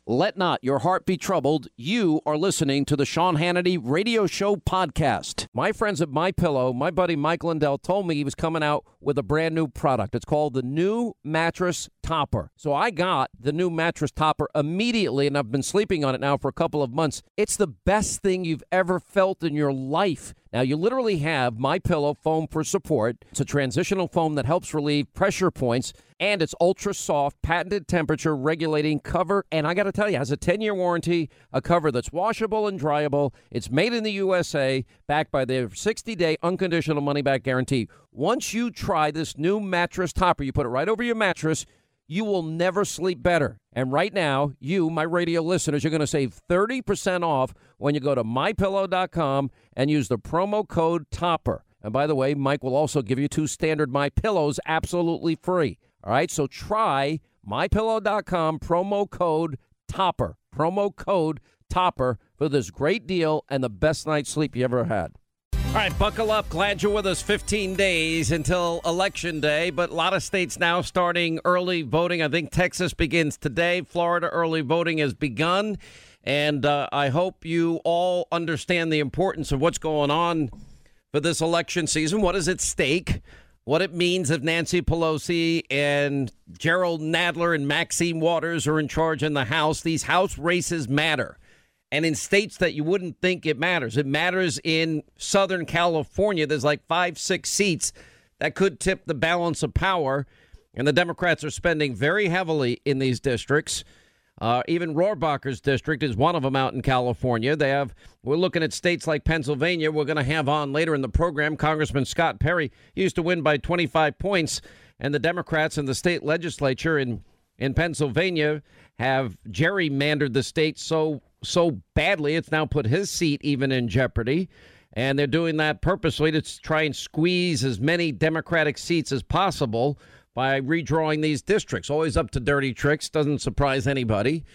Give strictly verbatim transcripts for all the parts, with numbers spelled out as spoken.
Let not your heart be troubled. You are listening to the Sean Hannity Radio Show podcast. My friends at MyPillow, my buddy Mike Lindell told me he was coming out with a brand new product. It's called the new mattress topper. So I got the new mattress topper immediately, and I've been sleeping on it now for a couple of months. It's the best thing you've ever felt in your life. Now, you literally have MyPillow foam for support. It's a transitional foam that helps relieve pressure points, and it's ultra soft, patented temperature regulating cover. And I got to tell you, it has a ten-year warranty, a cover that's washable and dryable. It's made in the U S A, backed by their sixty-day unconditional money-back guarantee. Once you try this new mattress topper, you put it right over your mattress, you will never sleep better. And right now, you, my radio listeners, you're going to save thirty percent off when you go to my pillow dot com and use the promo code TOPPER. And by the way, Mike will also give you two standard MyPillows absolutely free. All right, so try my pillow dot com, promo code TOPPER. Promo code TOPPER for this great deal and the best night's sleep you ever had. All right, buckle up. Glad you're with us. fifteen days until Election Day, but a lot of states now starting early voting. I think Texas begins today. Florida early voting has begun, and uh, I hope you all understand the importance of what's going on for this election season. What is at stake? What it means if Nancy Pelosi and Gerald Nadler and Maxine Waters are in charge in the House. These House races matter. And in states that you wouldn't think it matters. It matters in Southern California. There's like five, six seats that could tip the balance of power. And the Democrats are spending very heavily in these districts. Uh, even Rohrabacher's district is one of them out in California. They have, we're looking at states like Pennsylvania. We're going to have on later in the program Congressman Scott Perry. He used to win by twenty-five points. And the Democrats in the state legislature in, in Pennsylvania have gerrymandered the state so so badly it's now put his seat even in jeopardy. And they're doing that purposely to try and squeeze as many Democratic seats as possible by redrawing these districts. Always up to dirty tricks. Doesn't surprise anybody.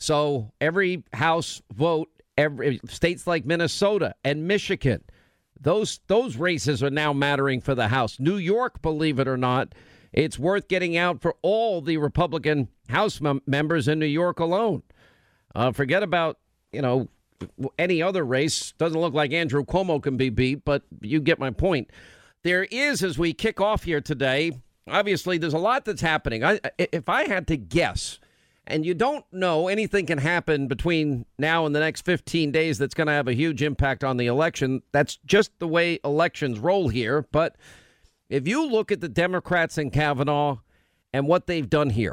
So every House vote, every states like Minnesota and Michigan, those those races are now mattering for the House. New York, believe it or not, it's worth getting out for all the Republican House mem- members in New York alone. Uh, forget about, you know, any other race. Doesn't look like Andrew Cuomo can be beat, but you get my point. There is, as we kick off here today, obviously there's a lot that's happening. I, if I had to guess, and you don't know, anything can happen between now and the next fifteen days that's going to have a huge impact on the election. That's just the way elections roll here. But if you look at the Democrats and Kavanaugh and what they've done here,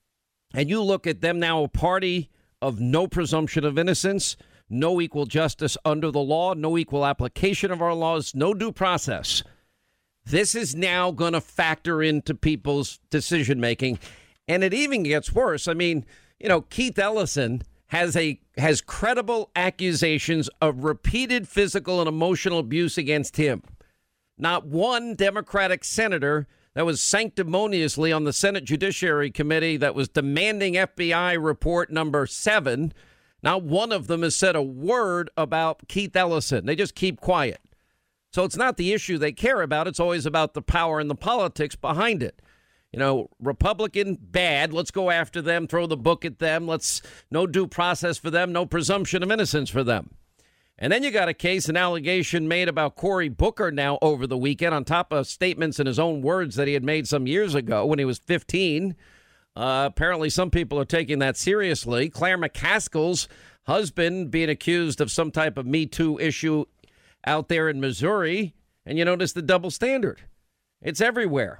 and you look at them now a party of no presumption of innocence, no equal justice under the law, no equal application of our laws, no due process. This is now going to factor into people's decision making. And it even gets worse. I mean, you know, Keith Ellison has a has credible accusations of repeated physical and emotional abuse against him. Not one Democratic senator that was sanctimoniously on the Senate Judiciary Committee that was demanding F B I report number seven. Not one of them has said a word about Keith Ellison. They just keep quiet. So it's not the issue they care about. It's always about the power and the politics behind it. You know, Republican, bad. Let's go after them, throw the book at them. Let's no due process for them, no presumption of innocence for them. And then you got a case, an allegation made about Cory Booker now over the weekend, on top of statements in his own words that he had made some years ago when he was fifteen. Uh, apparently, some people are taking that seriously. Claire McCaskill's husband being accused of some type of Me Too issue out there in Missouri. And you notice the double standard. It's everywhere.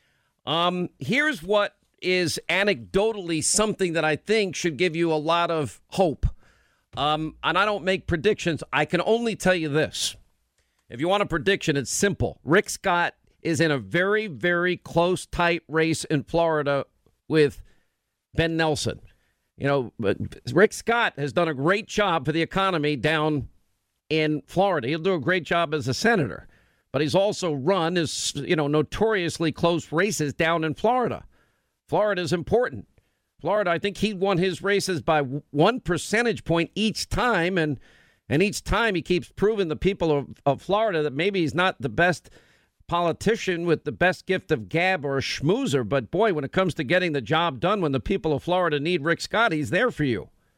Um, here's what is anecdotally something that I think should give you a lot of hope. Um, and I don't make predictions. I can only tell you this. If you want a prediction, it's simple. Rick Scott is in a very, very close, tight race in Florida with Ben Nelson. You know, Rick Scott has done a great job for the economy down in Florida. He'll do a great job as a senator. But he's also run his, you know, notoriously close races down in Florida. Florida is important. Florida, I think he won his races by one percentage point each time. And and each time he keeps proving the people of, of Florida that maybe he's not the best politician with the best gift of gab or a schmoozer. But, boy, when it comes to getting the job done, when the people of Florida need Rick Scott, he's there for you.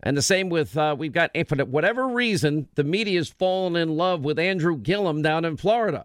And the same with, uh, we've got, for whatever reason, the media's fallen in love with Andrew Gillum down in Florida.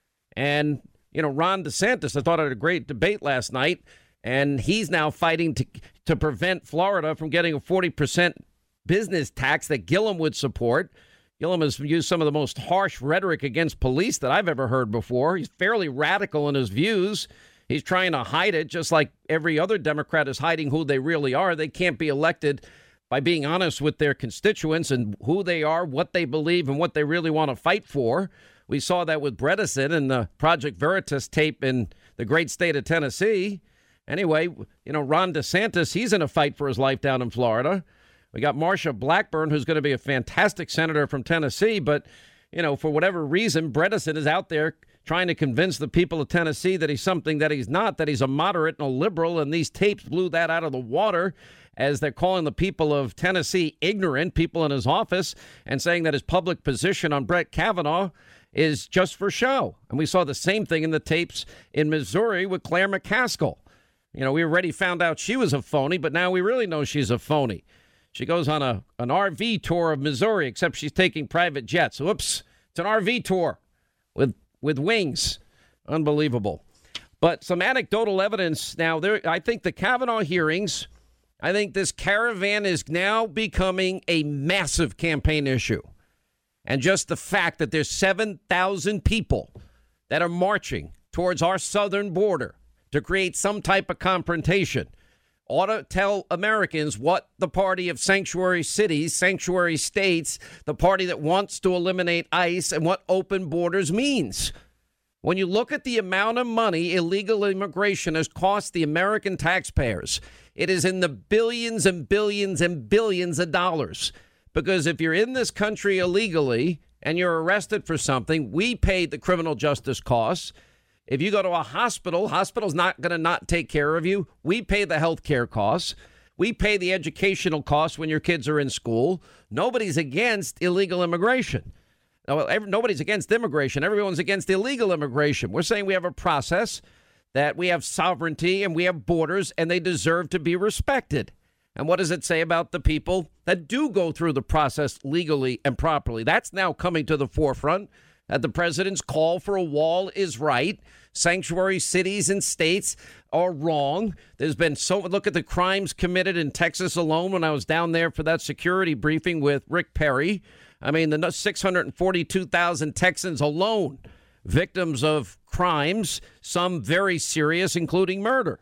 And, you know, Ron DeSantis, I thought I had a great debate last night, and he's now fighting to to prevent Florida from getting a forty percent business tax that Gillum would support. Gillum has used some of the most harsh rhetoric against police that I've ever heard before. He's fairly radical in his views. He's trying to hide it, just like every other Democrat is hiding who they really are. They can't be elected by being honest with their constituents and who they are, what they believe, and what they really want to fight for. We saw that with Bredesen and the Project Veritas tape in the great state of Tennessee. Anyway, you know, Ron DeSantis, he's in a fight for his life down in Florida. We got Marsha Blackburn, who's going to be a fantastic senator from Tennessee. But, you know, for whatever reason, Bredesen is out there trying to convince the people of Tennessee that he's something that he's not, that he's a moderate and a liberal. And these tapes blew that out of the water as they're calling the people of Tennessee ignorant, people in his office, and saying that his public position on Brett Kavanaugh is just for show. And we saw the same thing in the tapes in Missouri with Claire McCaskill. You know, we already found out she was a phony, but now we really know she's a phony. She goes on a an R V tour of Missouri, except she's taking private jets. Whoops, it's an R V tour with with wings. Unbelievable. But some anecdotal evidence now. There, I think the Kavanaugh hearings, I think this caravan is now becoming a massive campaign issue. And just the fact that there's seven thousand people that are marching towards our southern border to create some type of confrontation ought to tell Americans what the party of sanctuary cities, sanctuary states, the party that wants to eliminate ICE, and what open borders means. When you look at the amount of money illegal immigration has cost the American taxpayers, it is in the billions and billions and billions of dollars. Because if you're in this country illegally and you're arrested for something, we pay the criminal justice costs. If you go to a hospital, hospital's not going to not take care of you. We pay the health care costs. We pay the educational costs when your kids are in school. Nobody's against illegal immigration. Well, every, nobody's against immigration. Everyone's against illegal immigration. We're saying we have a process, that we have sovereignty and we have borders, and they deserve to be respected. And what does it say about the people that do go through the process legally and properly? That's now coming to the forefront. That the president's call for a wall is right. Sanctuary cities and states are wrong. There's been so look at the crimes committed in Texas alone. When I was down there for that security briefing with Rick Perry, I mean, the six hundred forty-two thousand Texans alone, victims of crimes, some very serious, including murder.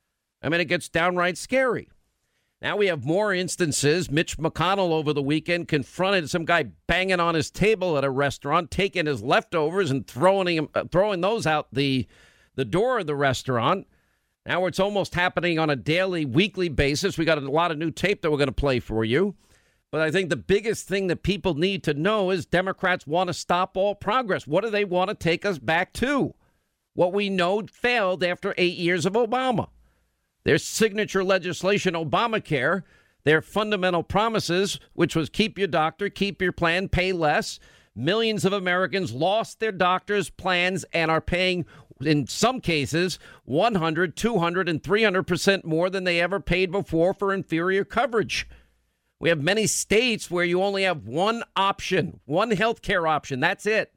I mean, it gets downright scary. Now we have more instances. Mitch McConnell over the weekend confronted some guy banging on his table at a restaurant, taking his leftovers and throwing him, uh, throwing those out the the door of the restaurant. Now it's almost happening on a daily, weekly basis. We got a lot of new tape that we're going to play for you. But I think the biggest thing that people need to know is Democrats want to stop all progress. What do they want to take us back to? What we know failed after eight years of Obama. Their signature legislation, Obamacare, their fundamental promises, which was keep your doctor, keep your plan, pay less. Millions of Americans lost their doctor's plans and are paying, in some cases, one hundred, two hundred, and three hundred percent more than they ever paid before for inferior coverage. We have many states where you only have one option, one health care option. That's it.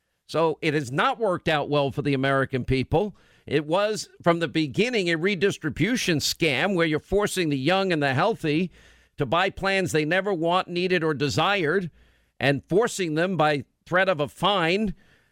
So it has not worked out well for the American people. It was, from the beginning, a redistribution scam where you're forcing the young and the healthy to buy plans they never want, needed, or desired, and forcing them by threat of a fine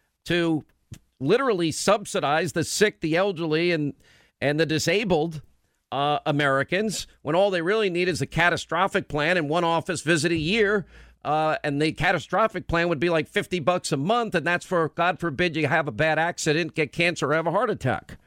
to literally subsidize the sick, the elderly, and, and the disabled uh, Americans, when all they really need is a catastrophic plan and one office visit a year. Uh, and the catastrophic plan would be like fifty bucks a month. And that's for, God forbid, you have a bad accident, get cancer, or have a heart attack.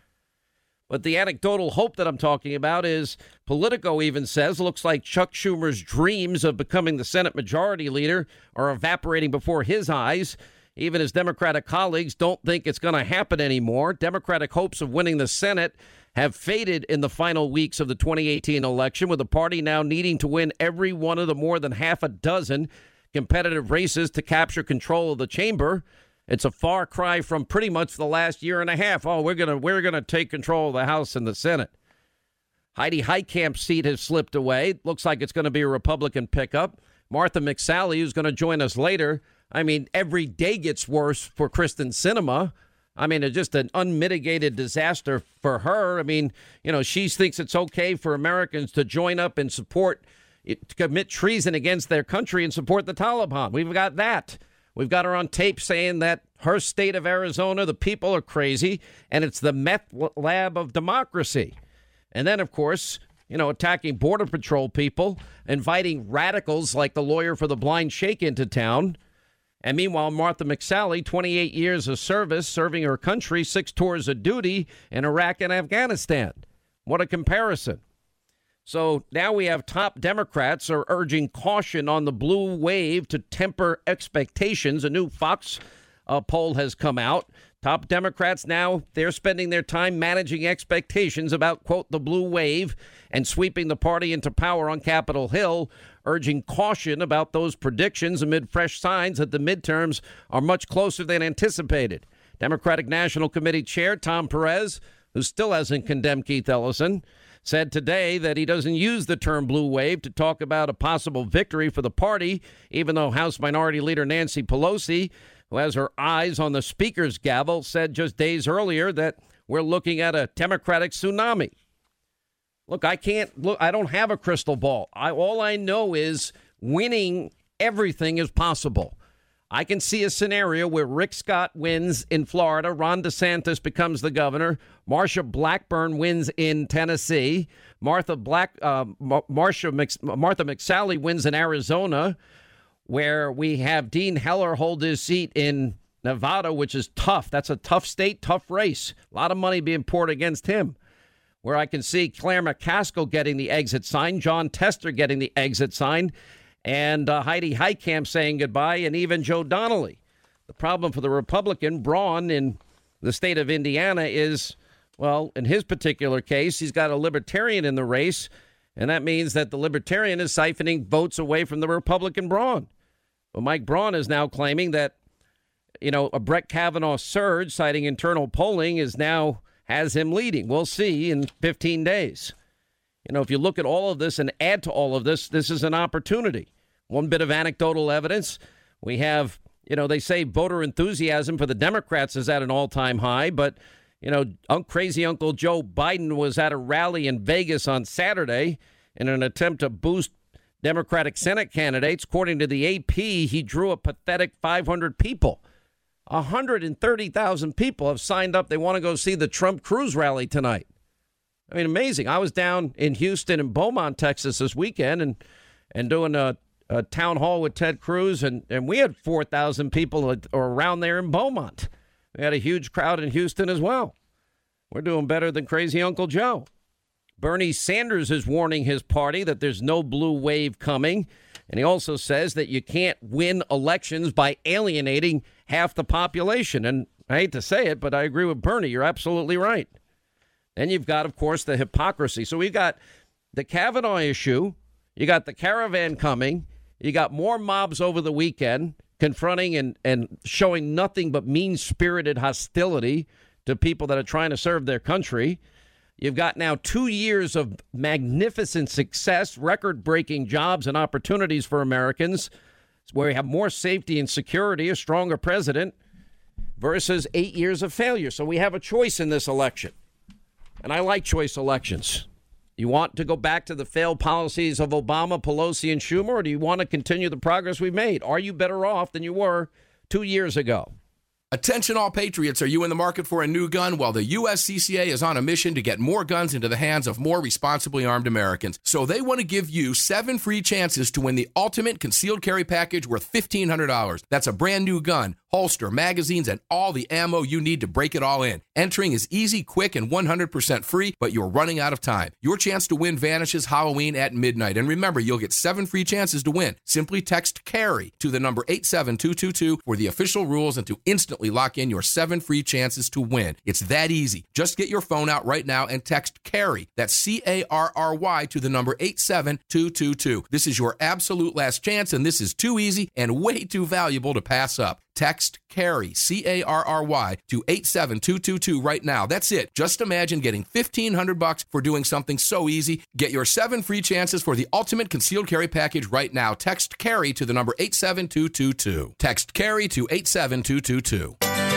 But the anecdotal hope that I'm talking about is Politico even says looks like Chuck Schumer's dreams of becoming the Senate Majority Leader are evaporating before his eyes. Even his Democratic colleagues don't think it's going to happen anymore. Democratic hopes of winning the Senate have faded in the final weeks of the twenty eighteen election, with the party now needing to win every one of the more than half a dozen competitive races to capture control of the chamber. It's a far cry from pretty much the last year and a half. Oh, we're going to we're going to take control of the House and the Senate. Heidi Heitkamp's seat has slipped away. Looks like it's going to be a Republican pickup. Martha McSally, who's going to join us later. I mean, every day gets worse for Kristen Sinema. I mean, it's just an unmitigated disaster for her. I mean, you know, she thinks it's okay for Americans to join up and support, to commit treason against their country and support the Taliban. We've got that. We've got her on tape saying that her state of Arizona, the people are crazy, and it's the meth lab of democracy. And then, of course, you know, attacking Border Patrol people, inviting radicals like the lawyer for the blind sheikh into town. And meanwhile, Martha McSally, twenty-eight years of service, serving her country, six tours of duty in Iraq and Afghanistan. What a comparison. So now we have top Democrats are urging caution on the blue wave to temper expectations. A new Fox uh, poll has come out. Top Democrats now, they're spending their time managing expectations about, quote, the blue wave and sweeping the party into power on Capitol Hill, urging caution about those predictions amid fresh signs that the midterms are much closer than anticipated. Democratic National Committee Chair Tom Perez, who still hasn't condemned Keith Ellison, said today that he doesn't use the term blue wave to talk about a possible victory for the party, even though House Minority Leader Nancy Pelosi, who has her eyes on the speaker's gavel, said just days earlier that we're looking at a Democratic tsunami. Look, I can't look. I don't have a crystal ball. I, all I know is winning everything is possible. I can see a scenario where Rick Scott wins in Florida, Ron DeSantis becomes the governor, Marsha Blackburn wins in Tennessee, Martha Black, uh, Marsha Mc, Martha McSally wins in Arizona, where we have Dean Heller hold his seat in Nevada, which is tough. That's a tough state, tough race. A lot of money being poured against him. Where I can see Claire McCaskill getting the exit sign, John Tester getting the exit sign, and uh, Heidi Heitkamp saying goodbye, and even Joe Donnelly. The problem for the Republican, Braun, in the state of Indiana is, well, in his particular case, he's got a libertarian in the race, and that means that the libertarian is siphoning votes away from the Republican Braun. But Mike Braun is now claiming that, you know, a Brett Kavanaugh surge, citing internal polling, is now has him leading. We'll see in fifteen days. You know, if you look at all of this and add to all of this, this is an opportunity. One bit of anecdotal evidence. We have, you know, they say voter enthusiasm for the Democrats is at an all-time high, but, you know, crazy Uncle Joe Biden was at a rally in Vegas on Saturday in an attempt to boost Democratic Senate candidates. According to the A P, he drew a pathetic five hundred people. one hundred thirty thousand people have signed up. They want to go see the Trump Cruz rally tonight. I mean, amazing. I was down in Houston and Beaumont, Texas this weekend and and doing a, a town hall with Ted Cruz, and, and we had four thousand people around there in Beaumont. We had a huge crowd in Houston as well. We're doing better than crazy Uncle Joe. Bernie Sanders is warning his party that there's no blue wave coming. And he also says that you can't win elections by alienating half the population. And I hate to say it, but I agree with Bernie. You're absolutely right. Then you've got, of course, the hypocrisy. So we've got the Kavanaugh issue. You got the caravan coming. You got more mobs over the weekend confronting and, and showing nothing but mean-spirited hostility to people that are trying to serve their country. You've got now two years of magnificent success, record-breaking jobs and opportunities for Americans, where we have more safety and security, a stronger president, versus eight years of failure. So we have a choice in this election. And I like choice elections. You want to go back to the failed policies of Obama, Pelosi, and Schumer, or do you want to continue the progress we've made? Are you better off than you were two years ago? Attention all patriots, are you in the market for a new gun? Well, the U S C C A is on a mission to get more guns into the hands of more responsibly armed Americans. So they want to give you seven free chances to win the ultimate concealed carry package worth fifteen hundred dollars. That's a brand new gun, holster, magazines, and all the ammo you need to break it all in. Entering is easy, quick, and one hundred percent free, but you're running out of time. Your chance to win vanishes Halloween at midnight. And remember, you'll get seven free chances to win. Simply text CARRY to the number eight seven two two two for the official rules and to instantly lock in your seven free chances to win. It's that easy. Just get your phone out right now and text CARRY, that's C A R R Y, to the number eight seven two two two. This is your absolute last chance, and this is too easy and way too valuable to pass up. Text CARRY, C A R R Y, to eight seven two two two right now. That's it. Just imagine getting fifteen hundred bucks for doing something so easy. Get your seven free chances for the ultimate concealed carry package right now. Text CARRY to the number eight seven two two two. Text CARRY to eight seven two two two.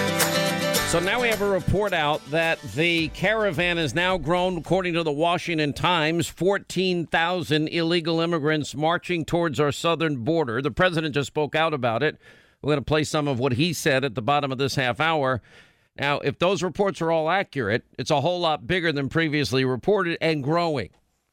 So now we have a report out that the caravan has now grown, according to the Washington Times, fourteen thousand illegal immigrants marching towards our southern border. The president just spoke out about it. We're going to play some of what he said at the bottom of this half hour. Now, if those reports are all accurate, it's a whole lot bigger than previously reported and growing.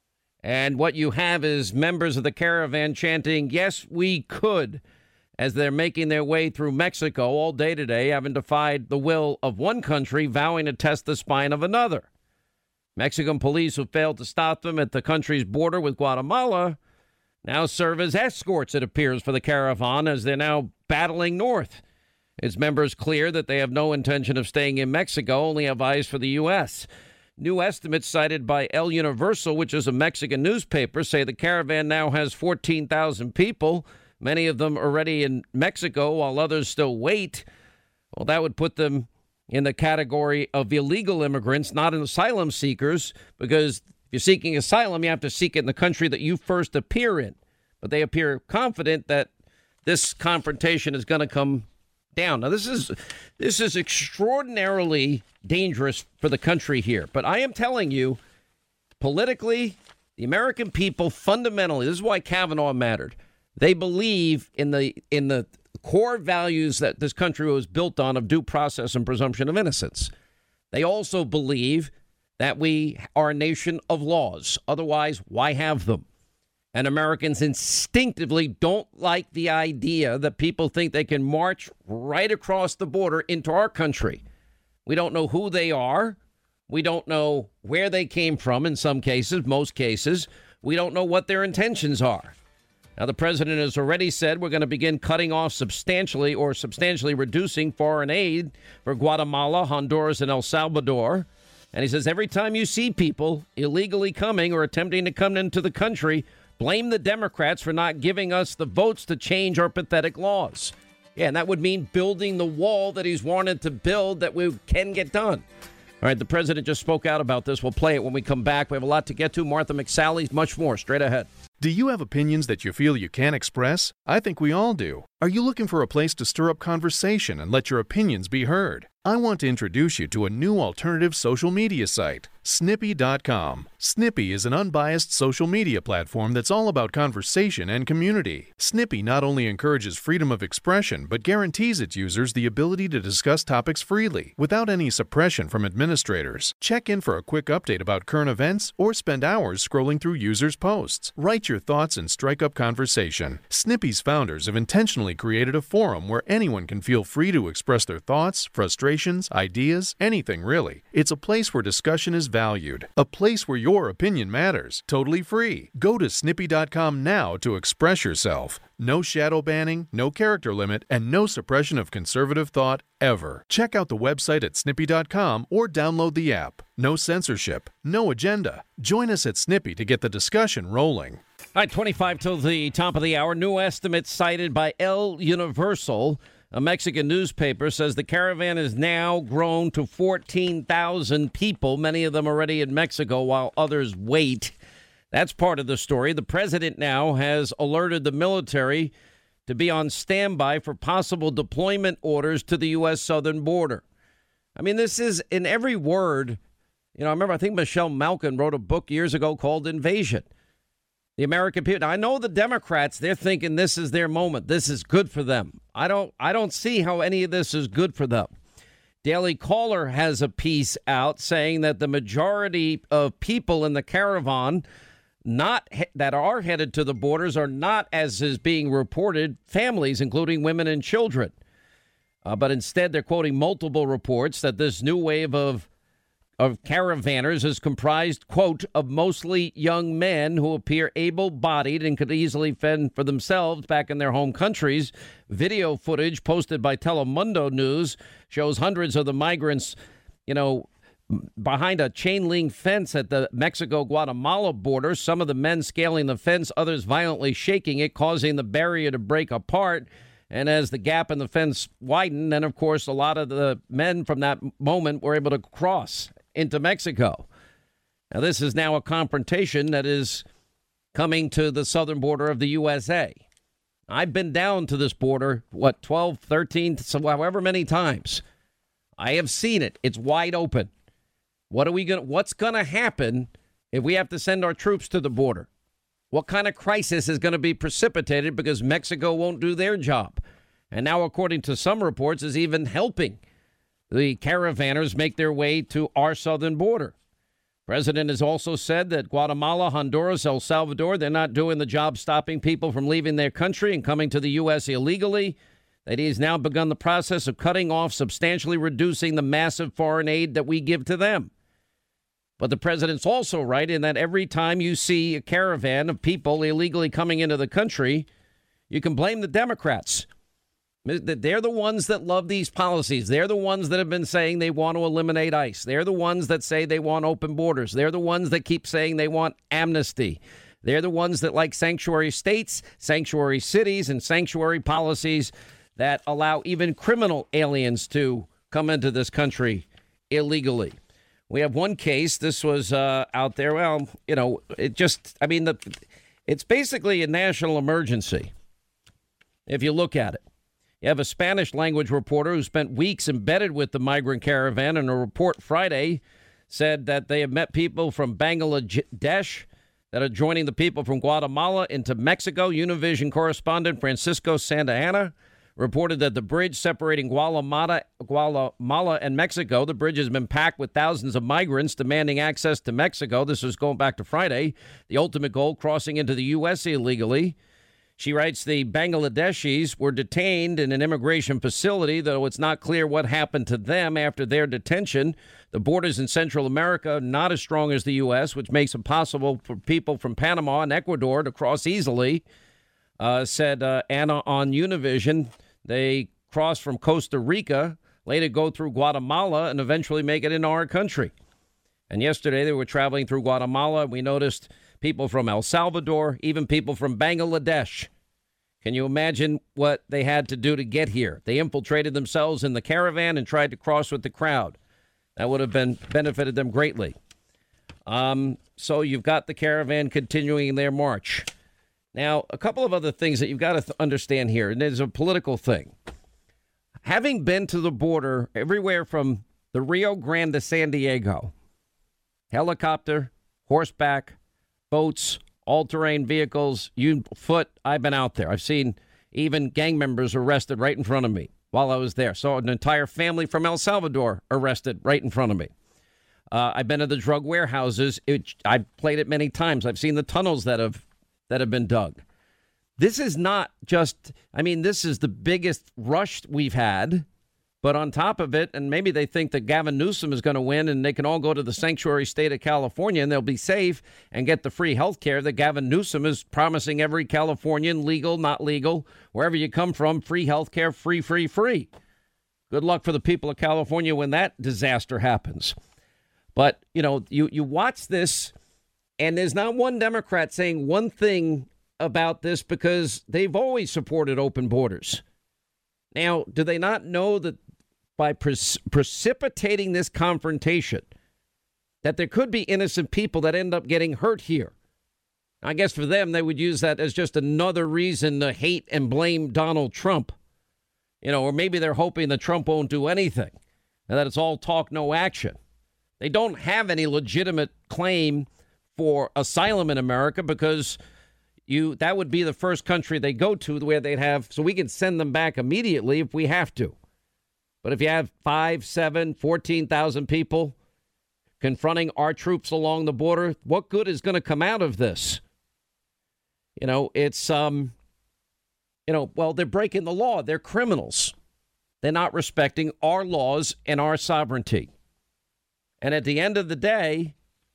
And what you have is members of the caravan chanting, "Yes, we could," as they're making their way through Mexico all day today, having defied the will of one country, vowing to test the spine of another. Mexican police who failed to stop them at the country's border with Guatemala now serve as escorts, it appears, for the caravan as they're now battling north. Its members clear that they have no intention of staying in Mexico, only have eyes for the U S. New estimates cited by El Universal, which is a Mexican newspaper, say the caravan now has fourteen thousand people, many of them already in Mexico, while others still wait. Well, that would put them in the category of illegal immigrants, not asylum seekers, because if you're seeking asylum, you have to seek it in the country that you first appear in. But they appear confident that this confrontation is going to come down. Now, this is this is extraordinarily dangerous for the country here. But I am telling you, politically, the American people fundamentally, this is why Kavanaugh mattered. They believe in the in the core values that this country was built on of due process and presumption of innocence. They also believe that we are a nation of laws. Otherwise, why have them? And Americans instinctively don't like the idea that people think they can march right across the border into our country. We don't know who they are. We don't know where they came from in some cases, most cases. We don't know what their intentions are. Now, the president has already said we're going to begin cutting off substantially or substantially reducing foreign aid for Guatemala, Honduras, and El Salvador. And he says every time you see people illegally coming or attempting to come into the country, blame the Democrats for not giving us the votes to change our pathetic laws. Yeah, and that would mean building the wall that he's wanted to build that we can get done. All right, the president just spoke out about this. We'll play it when we come back. We have a lot to get to. Martha McSally's much more straight ahead. Do you have opinions that you feel you can't express? I think we all do. Are you looking for a place to stir up conversation and let your opinions be heard? I want to introduce you to a new alternative social media site, Snippy dot com. Snippy is an unbiased social media platform that's all about conversation and community. Snippy not only encourages freedom of expression, but guarantees its users the ability to discuss topics freely, without any suppression from administrators. Check in for a quick update about current events, or spend hours scrolling through users' posts. Write your thoughts and strike up conversation. Snippy's founders have intentionally created a forum where anyone can feel free to express their thoughts, frustrations, ideas, anything really. It's a place where discussion is valued. A place where your opinion matters. Totally free. Go to Snippy dot com now to express yourself. No shadow banning, no character limit, and no suppression of conservative thought ever. Check out the website at Snippy dot com or download the app. No censorship, no agenda. Join us at Snippy to get the discussion rolling. All right, twenty-five till the top of the hour. New estimates cited by El Universal, a Mexican newspaper, says the caravan has now grown to fourteen thousand people, many of them already in Mexico, while others wait. That's part of the story. The president now has alerted the military to be on standby for possible deployment orders to the U S southern border. I mean, this is in every word. You know, I remember I think Michelle Malkin wrote a book years ago called Invasion. The American people. Now, I know the Democrats, they're thinking this is their moment. This is good for them. I don't I don't see how any of this is good for them. Daily Caller has a piece out saying that the majority of people in the caravan not he- that are headed to the borders are not, as is being reported, families, including women and children. Uh, but instead, they're quoting multiple reports that this new wave of of caravanners is comprised, quote, of mostly young men who appear able-bodied and could easily fend for themselves back in their home countries. Video footage posted by Telemundo News shows hundreds of the migrants, you know, behind a chain-link fence at the Mexico-Guatemala border. Some of the men scaling the fence, others violently shaking it, causing the barrier to break apart. And as the gap in the fence widened, then, of course, a lot of the men from that moment were able to cross into Mexico. Now, this is now a confrontation that is coming to the southern border of the U S A. I've been down to this border, what, twelve, thirteen, so however many times. I have seen it. It's wide open. What are we going? What's going to happen if we have to send our troops to the border? What kind of crisis is going to be precipitated because Mexico won't do their job? And now, according to some reports, is even helping the caravanners make their way to our southern border. President has also said that Guatemala, Honduras, El Salvador, they're not doing the job stopping people from leaving their country and coming to the U S illegally. That he's now begun the process of cutting off, substantially reducing the massive foreign aid that we give to them. But the president's also right in that every time you see a caravan of people illegally coming into the country, you can blame the Democrats. They're the ones that love these policies. They're the ones that have been saying they want to eliminate ICE. They're the ones that say they want open borders. They're the ones that keep saying they want amnesty. They're the ones that like sanctuary states, sanctuary cities, and sanctuary policies that allow even criminal aliens to come into this country illegally. We have one case. This was uh, out there. Well, you know, it just, I mean, the, it's basically a national emergency if you look at it. You have a Spanish language reporter who spent weeks embedded with the migrant caravan, and a report Friday said that they have met people from Bangladesh that are joining the people from Guatemala into Mexico. Univision correspondent Francisco Santa Anna reported that the bridge separating Guatemala, Guatemala and Mexico, the bridge has been packed with thousands of migrants demanding access to Mexico. This was going back to Friday. The ultimate goal, crossing into the U S illegally. She writes the Bangladeshis were detained in an immigration facility, though it's not clear what happened to them after their detention. The borders in Central America are not as strong as the U S, which makes it possible for people from Panama and Ecuador to cross easily, uh, said uh, Anna on Univision. They cross from Costa Rica, later go through Guatemala, and eventually make it into our country. And yesterday they were traveling through Guatemala. We noticed people from El Salvador, even people from Bangladesh. Can you imagine what they had to do to get here? They infiltrated themselves in the caravan and tried to cross with the crowd. That would have been benefited them greatly. Um, so you've got the caravan continuing their march. Now, a couple of other things that you've got to th- understand here, and there's a political thing. Having been to the border everywhere from the Rio Grande to San Diego, helicopter, horseback, boats, all-terrain vehicles, you foot, I've been out there. I've seen even gang members arrested right in front of me while I was there. Saw an entire family from El Salvador arrested right in front of me. Uh, I've been to the drug warehouses. It, I've played it many times. I've seen the tunnels that have that have been dug. This is not just, I mean, this is the biggest rush we've had. But on top of it, and maybe they think that Gavin Newsom is going to win and they can all go to the sanctuary state of California and they'll be safe and get the free health care that Gavin Newsom is promising every Californian, legal, not legal, wherever you come from, free health care, free, free, free. Good luck for the people of California when that disaster happens. But, you know, you, you watch this and there's not one Democrat saying one thing about this because they've always supported open borders. Now, do they not know that by pre- precipitating this confrontation, that there could be innocent people that end up getting hurt here? I guess for them, they would use that as just another reason to hate and blame Donald Trump. You know, or maybe they're hoping that Trump won't do anything and that it's all talk, no action. They don't have any legitimate claim for asylum in America because you that would be the first country they go to where they'd have, so we can send them back immediately if we have to. But if you have five, seven, fourteen thousand people confronting our troops along the border, what good is going to come out of this? You know, it's, um, you know, well, they're breaking the law. They're criminals. They're not respecting our laws and our sovereignty. And at the end of the day,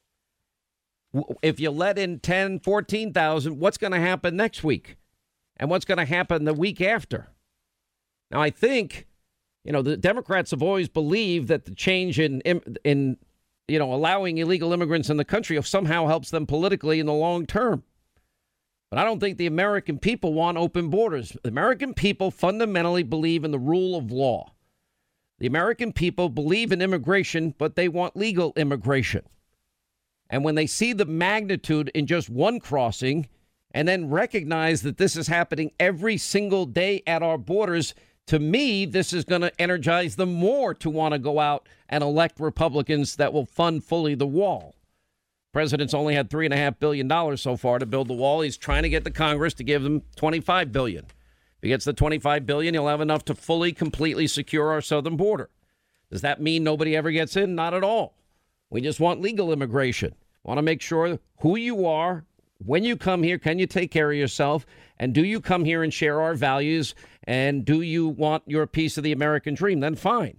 if you let in ten, fourteen thousand, what's going to happen next week? And what's going to happen the week after? Now, I think, you know, the Democrats have always believed that the change in, in, you know, allowing illegal immigrants in the country somehow helps them politically in the long term. But I don't think the American people want open borders. The American people fundamentally believe in the rule of law. The American people believe in immigration, but they want legal immigration. And when they see the magnitude in just one crossing and then recognize that this is happening every single day at our borders, to me, this is going to energize them more to want to go out and elect Republicans that will fund fully the wall. President's only had three and a half billion dollars so far to build the wall. He's trying to get the Congress to give them twenty-five billion dollars. If he gets the twenty-five billion dollars, he'll have enough to fully, completely secure our southern border. Does that mean nobody ever gets in? Not at all. We just want legal immigration. Want to make sure who you are, when you come here, can you take care of yourself, and do you come here and share our values, and do you want your piece of the American dream? Then fine.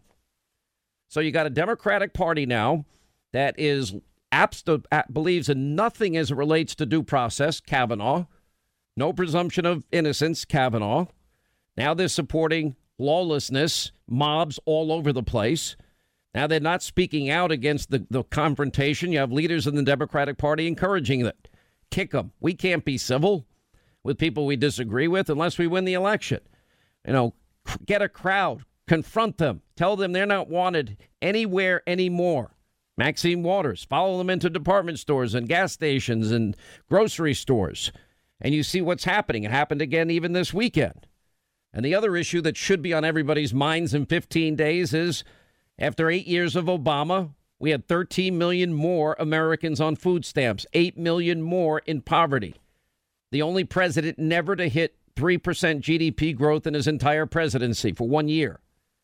So you got a Democratic Party now that is abst- believes in nothing as it relates to due process, Kavanaugh. No presumption of innocence, Kavanaugh. Now they're supporting lawlessness, mobs all over the place. Now they're not speaking out against the, the confrontation. You have leaders in the Democratic Party encouraging it. Kick them. We can't be civil with people we disagree with unless we win the election. You know, get a crowd, confront them, tell them they're not wanted anywhere anymore. Maxine Waters, follow them into department stores and gas stations and grocery stores. And you see what's happening. It happened again even this weekend. And the other issue that should be on everybody's minds in fifteen days is after eight years of Obama, we had thirteen million more Americans on food stamps, eight million more in poverty. The only president never to hit three percent G D P growth in his entire presidency for one year.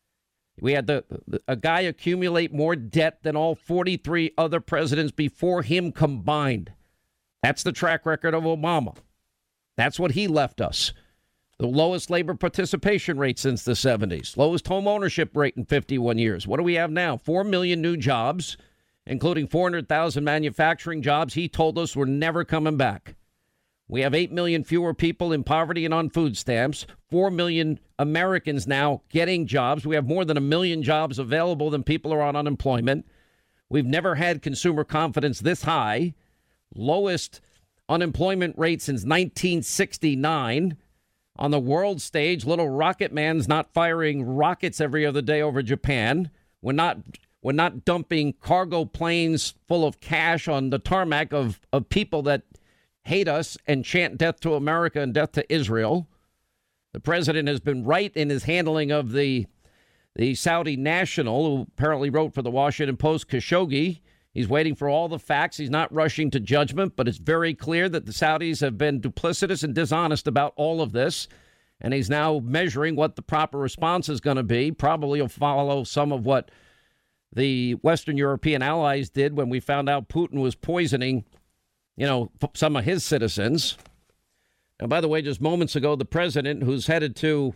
We had the, the a guy accumulate more debt than all forty-three other presidents before him combined. That's the track record of Obama. That's what he left us. The lowest labor participation rate since the seventies. Lowest home ownership rate in fifty-one years. What do we have now? Four million new jobs, including four hundred thousand manufacturing jobs he told us were never coming back. We have eight million fewer people in poverty and on food stamps. four million Americans now getting jobs. We have more than a million jobs available than people are on unemployment. We've never had consumer confidence this high. Lowest unemployment rate since nineteen sixty-nine. On the world stage, little rocket man's not firing rockets every other day over Japan. We're not we're not dumping cargo planes full of cash on the tarmac of, of people that hate us and chant death to America and death to Israel. The president has been right in his handling of the the Saudi national, who apparently wrote for the Washington Post, Khashoggi. He's waiting for all the facts. He's not rushing to judgment, but it's very clear that the Saudis have been duplicitous and dishonest about all of this. And he's now measuring what the proper response is going to be. Probably will follow some of what the Western European allies did when we found out Putin was poisoning, you know, some of his citizens. And by the way, just moments ago, the president, who's headed to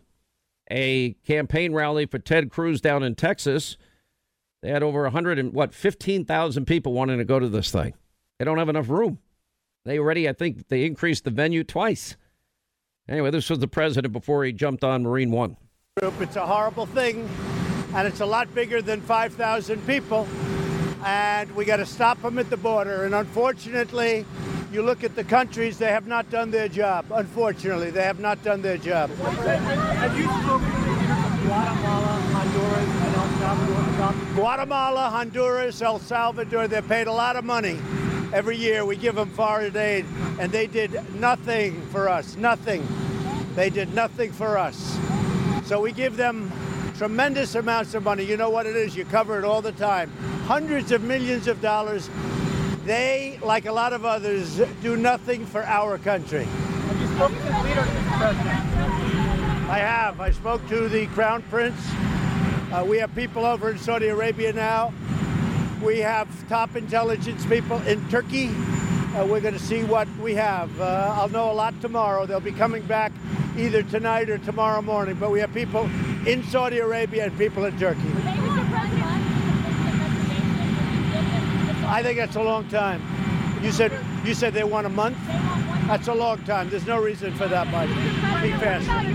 a campaign rally for Ted Cruz down in Texas, they had over one hundred and what, fifteen thousand people wanting to go to this thing. They don't have enough room. They already, I think, they increased the venue twice. Anyway, this was the president before he jumped on Marine One. It's a horrible thing, and it's a lot bigger than five thousand people, and we got to stop them at the border. And unfortunately, you look at the countries, they have not done their job. Unfortunately, they have not done their job. Have you spoken to leaders of Guatemala, Honduras, and El Salvador about Guatemala, Honduras, El Salvador, they're paid a lot of money. Every year we give them foreign aid, and they did nothing for us, nothing. They did nothing for us. So we give them tremendous amounts of money. You know what it is, you cover it all the time. Hundreds of millions of dollars. They, like a lot of others, do nothing for our country. Have you spoken to leaders, Mister President? I have. I spoke to the Crown Prince. Uh, we have people over in Saudi Arabia now. We have top intelligence people in Turkey. Uh, we're going to see what we have. Uh, I'll know a lot tomorrow. They'll be coming back either tonight or tomorrow morning. But we have people in Saudi Arabia and people in Turkey. I think that's a long time. You said you said they want a month? That's a long time. There's no reason for that much. Be faster.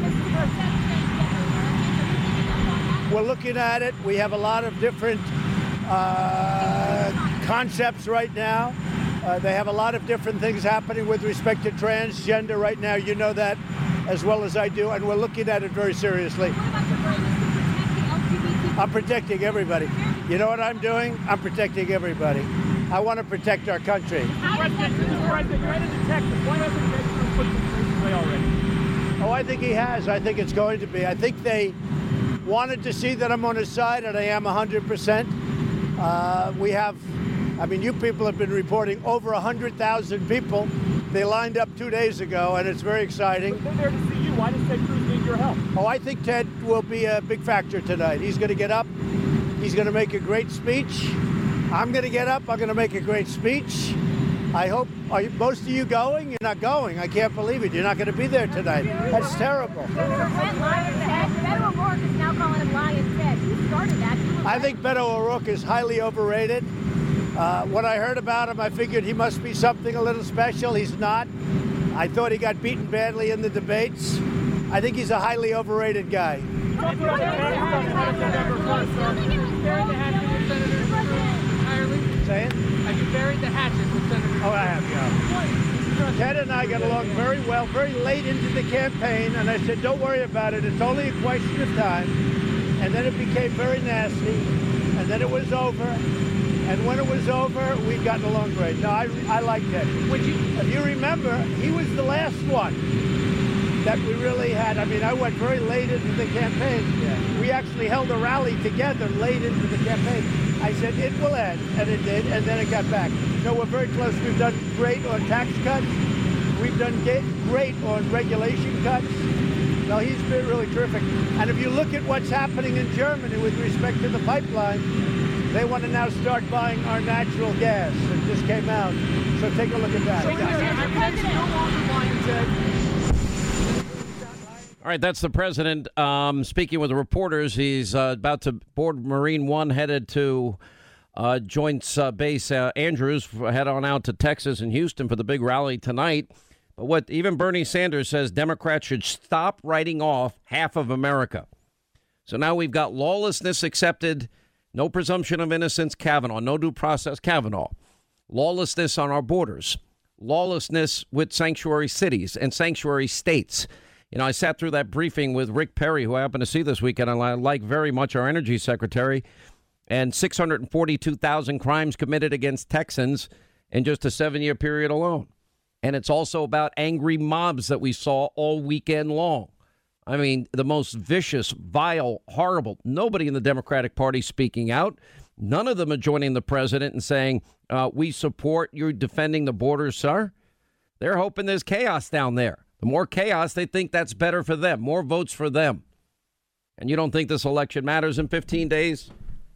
We're looking at it. We have a lot of different uh, concepts right now. Uh, they have a lot of different things happening with respect to transgender right now. You know that as well as I do, and we're looking at it very seriously. What about your willingness to protect the L G B T Q? I'm protecting everybody. You know what I'm doing? I'm protecting everybody. I want to protect our country. President, Mister President, you're headed to Texas. Why hasn't President put this place away already? Oh, I think he has. I think it's going to be. I think they wanted to see that I'm on his side, and I am one hundred percent. Uh, we have, I mean, you people have been reporting over one hundred thousand people. They lined up two days ago, and it's very exciting. But they're there to see you. Why does Ted Cruz need your help? Oh, I think Ted will be a big factor tonight. He's going to get up. He's going to make a great speech. I'm going to get up. I'm going to make a great speech. I hope, are you, most of you going? You're not going. I can't believe it. You're not going to be there tonight. That's terrible. Senator Brent Lion Ted. Beto O'Rourke is now calling him Lion Ted. Who started that? I think Beto O'Rourke is highly overrated. Uh, when I heard about him, I figured he must be something a little special. He's not. I thought he got beaten badly in the debates. I think he's a highly overrated guy. Say it? Have you buried the hatchet with Senator? Oh, I have, yeah. Ted and I got along very well, very late into the campaign, and I said, don't worry about it. It's only a question of time. And then it became very nasty, and then it was over. And when it was over, we'd gotten along great. No, I, I like Ted. Would you, if you remember, he was the last one that we really had. I mean, I went very late into the campaign. Yeah. We actually held a rally together late into the campaign. I said, it will end, and it did, and then it got back. No, we're very close. We've done great on tax cuts. We've done great on regulation cuts. No, he's been really terrific. And if you look at what's happening in Germany with respect to the pipeline, they want to now start buying our natural gas. It just came out. So take a look at that. All right, that's the president um, speaking with reporters. He's uh, about to board Marine One, headed to uh, Joint uh, Base uh, Andrews, head on out to Texas and Houston for the big rally tonight. But what even Bernie Sanders says, Democrats should stop writing off half of America. So now we've got lawlessness accepted, no presumption of innocence, Kavanaugh, no due process, Kavanaugh, lawlessness on our borders, lawlessness with sanctuary cities and sanctuary states. You know, I sat through that briefing with Rick Perry, who I happened to see this weekend. I like very much our energy secretary, and six hundred forty-two thousand crimes committed against Texans in just a seven-year period alone. And it's also about angry mobs that we saw all weekend long. I mean, the most vicious, vile, horrible. Nobody in the Democratic Party speaking out. None of them are joining the president and saying, uh, we support you defending the border, sir. They're hoping there's chaos down there. The more chaos, they think that's better for them. More votes for them. And you don't think this election matters in fifteen days?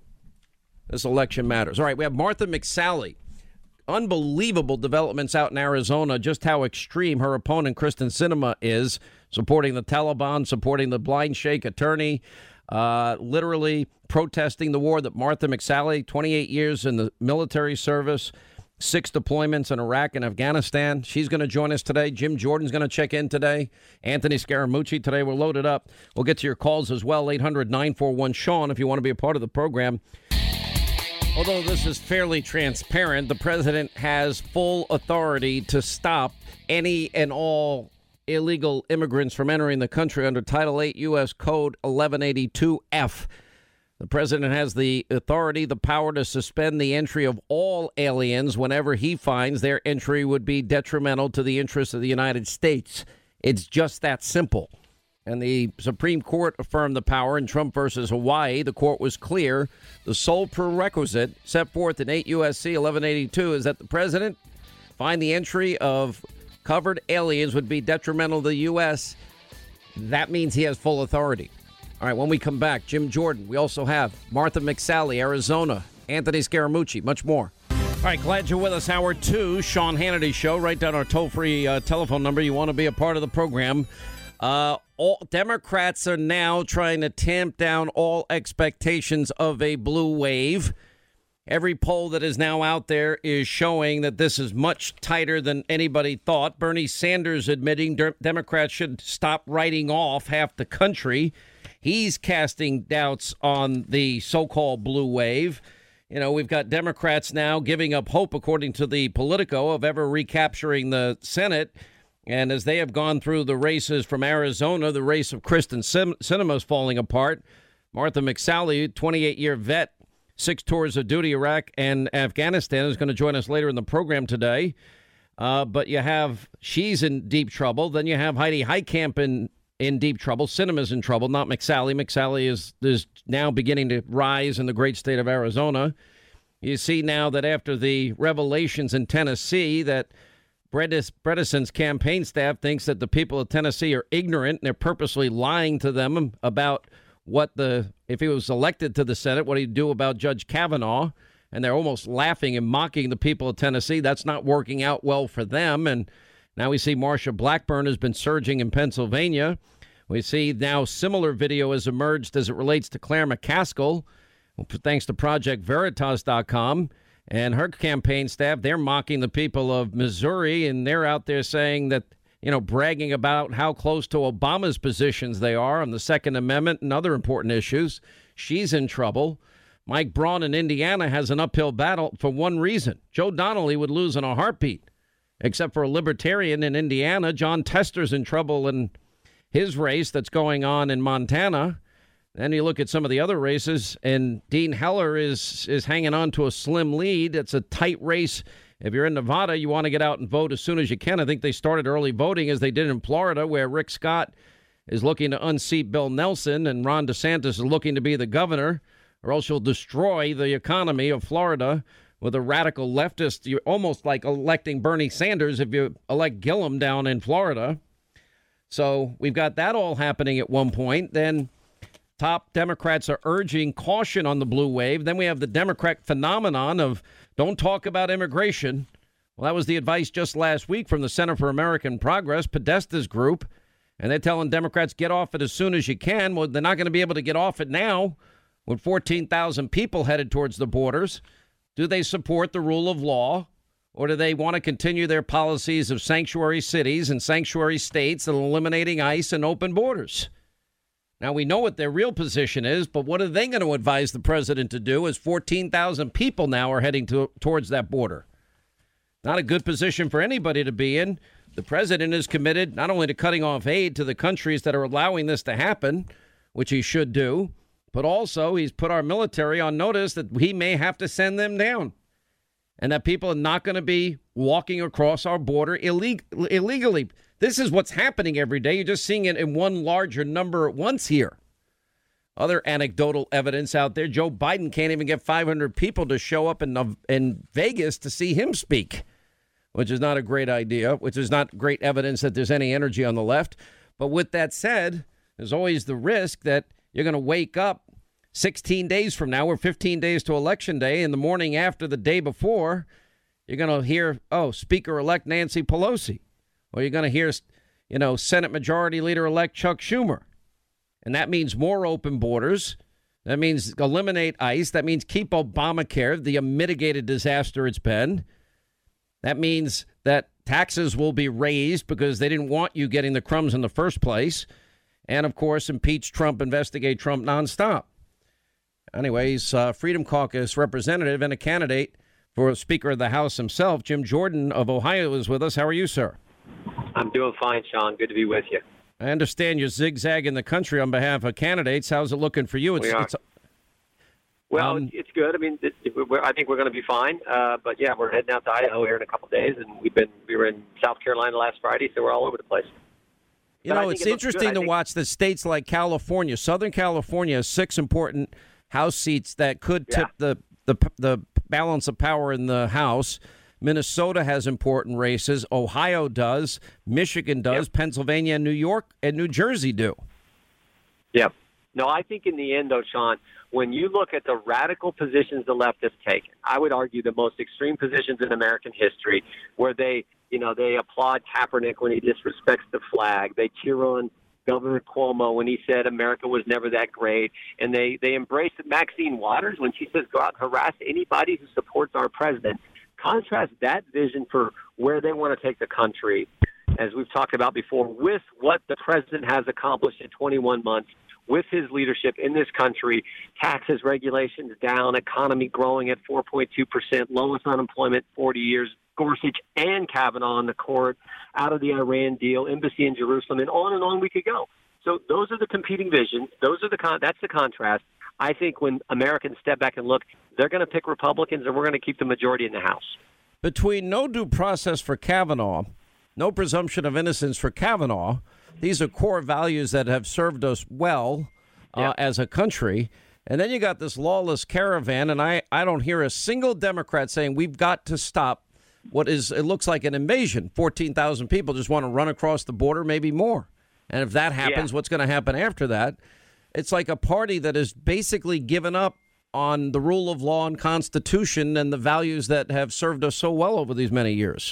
This election matters. All right, we have Martha McSally. Unbelievable developments out in Arizona, just how extreme her opponent, Kristen Sinema, is, supporting the Taliban, supporting the blind sheikh attorney, uh, literally protesting the war that Martha McSally, twenty-eight years in the military service, six deployments in Iraq and Afghanistan. She's going to join us today. Jim Jordan's going to check in today. Anthony Scaramucci today. We're loaded up. We'll get to your calls as well. eight hundred nine four one Sean if you want to be a part of the program. Although this is fairly transparent, the president has full authority to stop any and all illegal immigrants from entering the country under Title eight U S Code eleven eighty-two F. The president has the authority, the power to suspend the entry of all aliens whenever he finds their entry would be detrimental to the interests of the United States. It's just that simple. And the Supreme Court affirmed the power in Trump versus Hawaii. The court was clear. The sole prerequisite set forth in eight U S C eleven eighty-two is that the president find the entry of covered aliens would be detrimental to the U S. That means he has full authority. All right, when we come back, Jim Jordan. We also have Martha McSally, Arizona, Anthony Scaramucci, much more. All right, glad you're with us. Hour two, Sean Hannity Show. Write down our toll-free uh, telephone number. You want to be a part of the program. Uh, all Democrats are now trying to tamp down all expectations of a blue wave. Every poll that is now out there is showing that this is much tighter than anybody thought. Bernie Sanders admitting de- Democrats should stop writing off half the country. He's casting doubts on the so-called blue wave. you know, we've got Democrats now giving up hope, according to the Politico, of ever recapturing the Senate. And as they have gone through the races from Arizona, the race of Kristen Sinema is falling apart. Martha McSally, twenty-eight-year vet, six tours of duty, Iraq and Afghanistan, is going to join us later in the program today. Uh, but you have, she's in deep trouble. Then you have Heidi Heitkamp in, in deep trouble. Sinema's in trouble, not McSally. McSally is, is now beginning to rise in the great state of Arizona. You see now that after the revelations in Tennessee that Bredesen's campaign staff thinks that the people of Tennessee are ignorant and they're purposely lying to them about what the, if he was elected to the Senate, what he'd do about Judge Kavanaugh. And they're almost laughing and mocking the people of Tennessee. That's not working out well for them. And now we see Marsha Blackburn has been surging in Pennsylvania. We see now similar video has emerged as it relates to Claire McCaskill, thanks to Project Veritas dot com. And her campaign staff, they're mocking the people of Missouri, and they're out there saying that, you know, bragging about how close to Obama's positions they are on the Second Amendment and other important issues. She's in trouble. Mike Braun in Indiana has an uphill battle for one reason. Joe Donnelly would lose in a heartbeat, except for a libertarian in Indiana. John Tester's in trouble in his race that's going on in Montana. Then you look at some of the other races, and Dean Heller is is hanging on to a slim lead. It's a tight race. If you're in Nevada, you want to get out and vote as soon as you can. I think they started early voting as they did in Florida, where Rick Scott is looking to unseat Bill Nelson, and Ron DeSantis is looking to be the governor, or else you'll destroy the economy of Florida with a radical leftist. You're almost like electing Bernie Sanders if you elect Gillum down in Florida. So we've got that all happening at one point. Then top Democrats are urging caution on the blue wave. Then we have the Democrat phenomenon of don't talk about immigration. Well, that was the advice just last week from the Center for American Progress, Podesta's group. And they're telling Democrats, get off it as soon as you can. Well, they're not going to be able to get off it now with fourteen thousand people headed towards the borders. Do they support the rule of law, or do they want to continue their policies of sanctuary cities and sanctuary states and eliminating ICE and open borders? Now, we know what their real position is, but what are they going to advise the president to do as fourteen thousand people now are heading to, towards that border? Not a good position for anybody to be in. The president is committed not only to cutting off aid to the countries that are allowing this to happen, which he should do, but also he's put our military on notice that he may have to send them down and that people are not going to be walking across our border illeg- illegally. This is what's happening every day. You're just seeing it in one larger number at once here. Other anecdotal evidence out there. Joe Biden can't even get five hundred people to show up in, in Vegas to see him speak, which is not a great idea, which is not great evidence that there's any energy on the left. But with that said, there's always the risk that you're going to wake up sixteen days from now, or fifteen days to Election Day, in the morning after the day before, you're going to hear, oh, Speaker-elect Nancy Pelosi. Or you're going to hear, you know, Senate Majority Leader-elect Chuck Schumer. And that means more open borders. That means eliminate ICE. That means keep Obamacare, the mitigated disaster it's been. That means that taxes will be raised because they didn't want you getting the crumbs in the first place. And, of course, impeach Trump, investigate Trump nonstop. Anyways, uh, Freedom Caucus representative and a candidate for Speaker of the House himself, Jim Jordan of Ohio, is with us. How are you, sir? I'm doing fine, Sean. Good to be with you. I understand you're zigzagging the country on behalf of candidates. How's it looking for you? It's, we are. It's, well, um, it's good. I mean, it, it, we're, I think we're going to be fine. Uh, but, yeah, we're heading out to Idaho here in a couple of days, and we've been we were in South Carolina last Friday, so we're all over the place. You but know, it's it interesting to think... watch the states like California. Southern California has six important House seats that could tip yeah. the, the the balance of power in the House. Minnesota has important races. Ohio does. Michigan does. Yep. Pennsylvania and New York and New Jersey do. Yep. No, I think in the end, though, Sean, when you look at the radical positions the left has taken, I would argue the most extreme positions in American history, where they, you know, they applaud Kaepernick when he disrespects the flag. They cheer on Governor Cuomo when he said America was never that great. And they, they embrace Maxine Waters when she says go out and harass anybody who supports our president. Contrast that vision for where they want to take the country, as we've talked about before, with what the president has accomplished in twenty-one months, with his leadership in this country, taxes, regulations down, economy growing at four point two percent, lowest unemployment forty years, Gorsuch and Kavanaugh on the court, out of the Iran deal, embassy in Jerusalem, and on and on we could go. So those are the competing visions. Those are the con- that's the contrast. I think when Americans step back and look, they're going to pick Republicans, and we're going to keep the majority in the House. Between no due process for Kavanaugh, no presumption of innocence for Kavanaugh, these are core values that have served us well uh, yeah. as a country. And then you got this lawless caravan, and I, I don't hear a single Democrat saying we've got to stop what is, it looks like an invasion. fourteen thousand people just want to run across the border, maybe more. And if that happens, yeah. what's going to happen after that? It's like a party that has basically given up on the rule of law and Constitution and the values that have served us so well over these many years.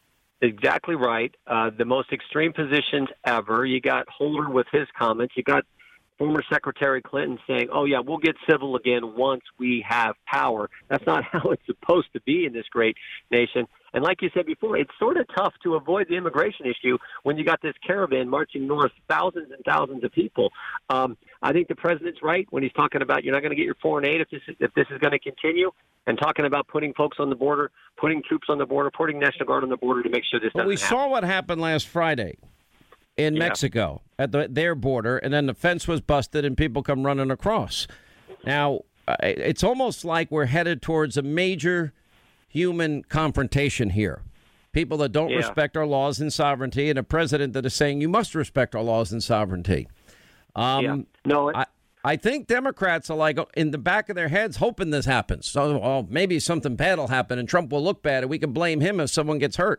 Exactly right. Uh, the most extreme positions ever. You got Holder with his comments. You got former Secretary Clinton saying, oh, yeah, we'll get civil again once we have power. That's not how it's supposed to be in this great nation. And like you said before, it's sort of tough to avoid the immigration issue when you got this caravan marching north, thousands and thousands of people. Um, I think the president's right when he's talking about you're not going to get your foreign aid if this is, if this is going to continue, and talking about putting folks on the border, putting troops on the border, putting National Guard on the border to make sure this well, doesn't we happen. saw what happened last Friday in yeah. Mexico at the, their border, and then the fence was busted and people come running across. Now, uh, it's almost like we're headed towards a major human confrontation here. People that don't yeah. respect our laws and sovereignty, and a president that is saying you must respect our laws and sovereignty. Um, yeah. No, it- I, I think Democrats are like in the back of their heads hoping this happens. So well, maybe something bad will happen and Trump will look bad and we can blame him if someone gets hurt.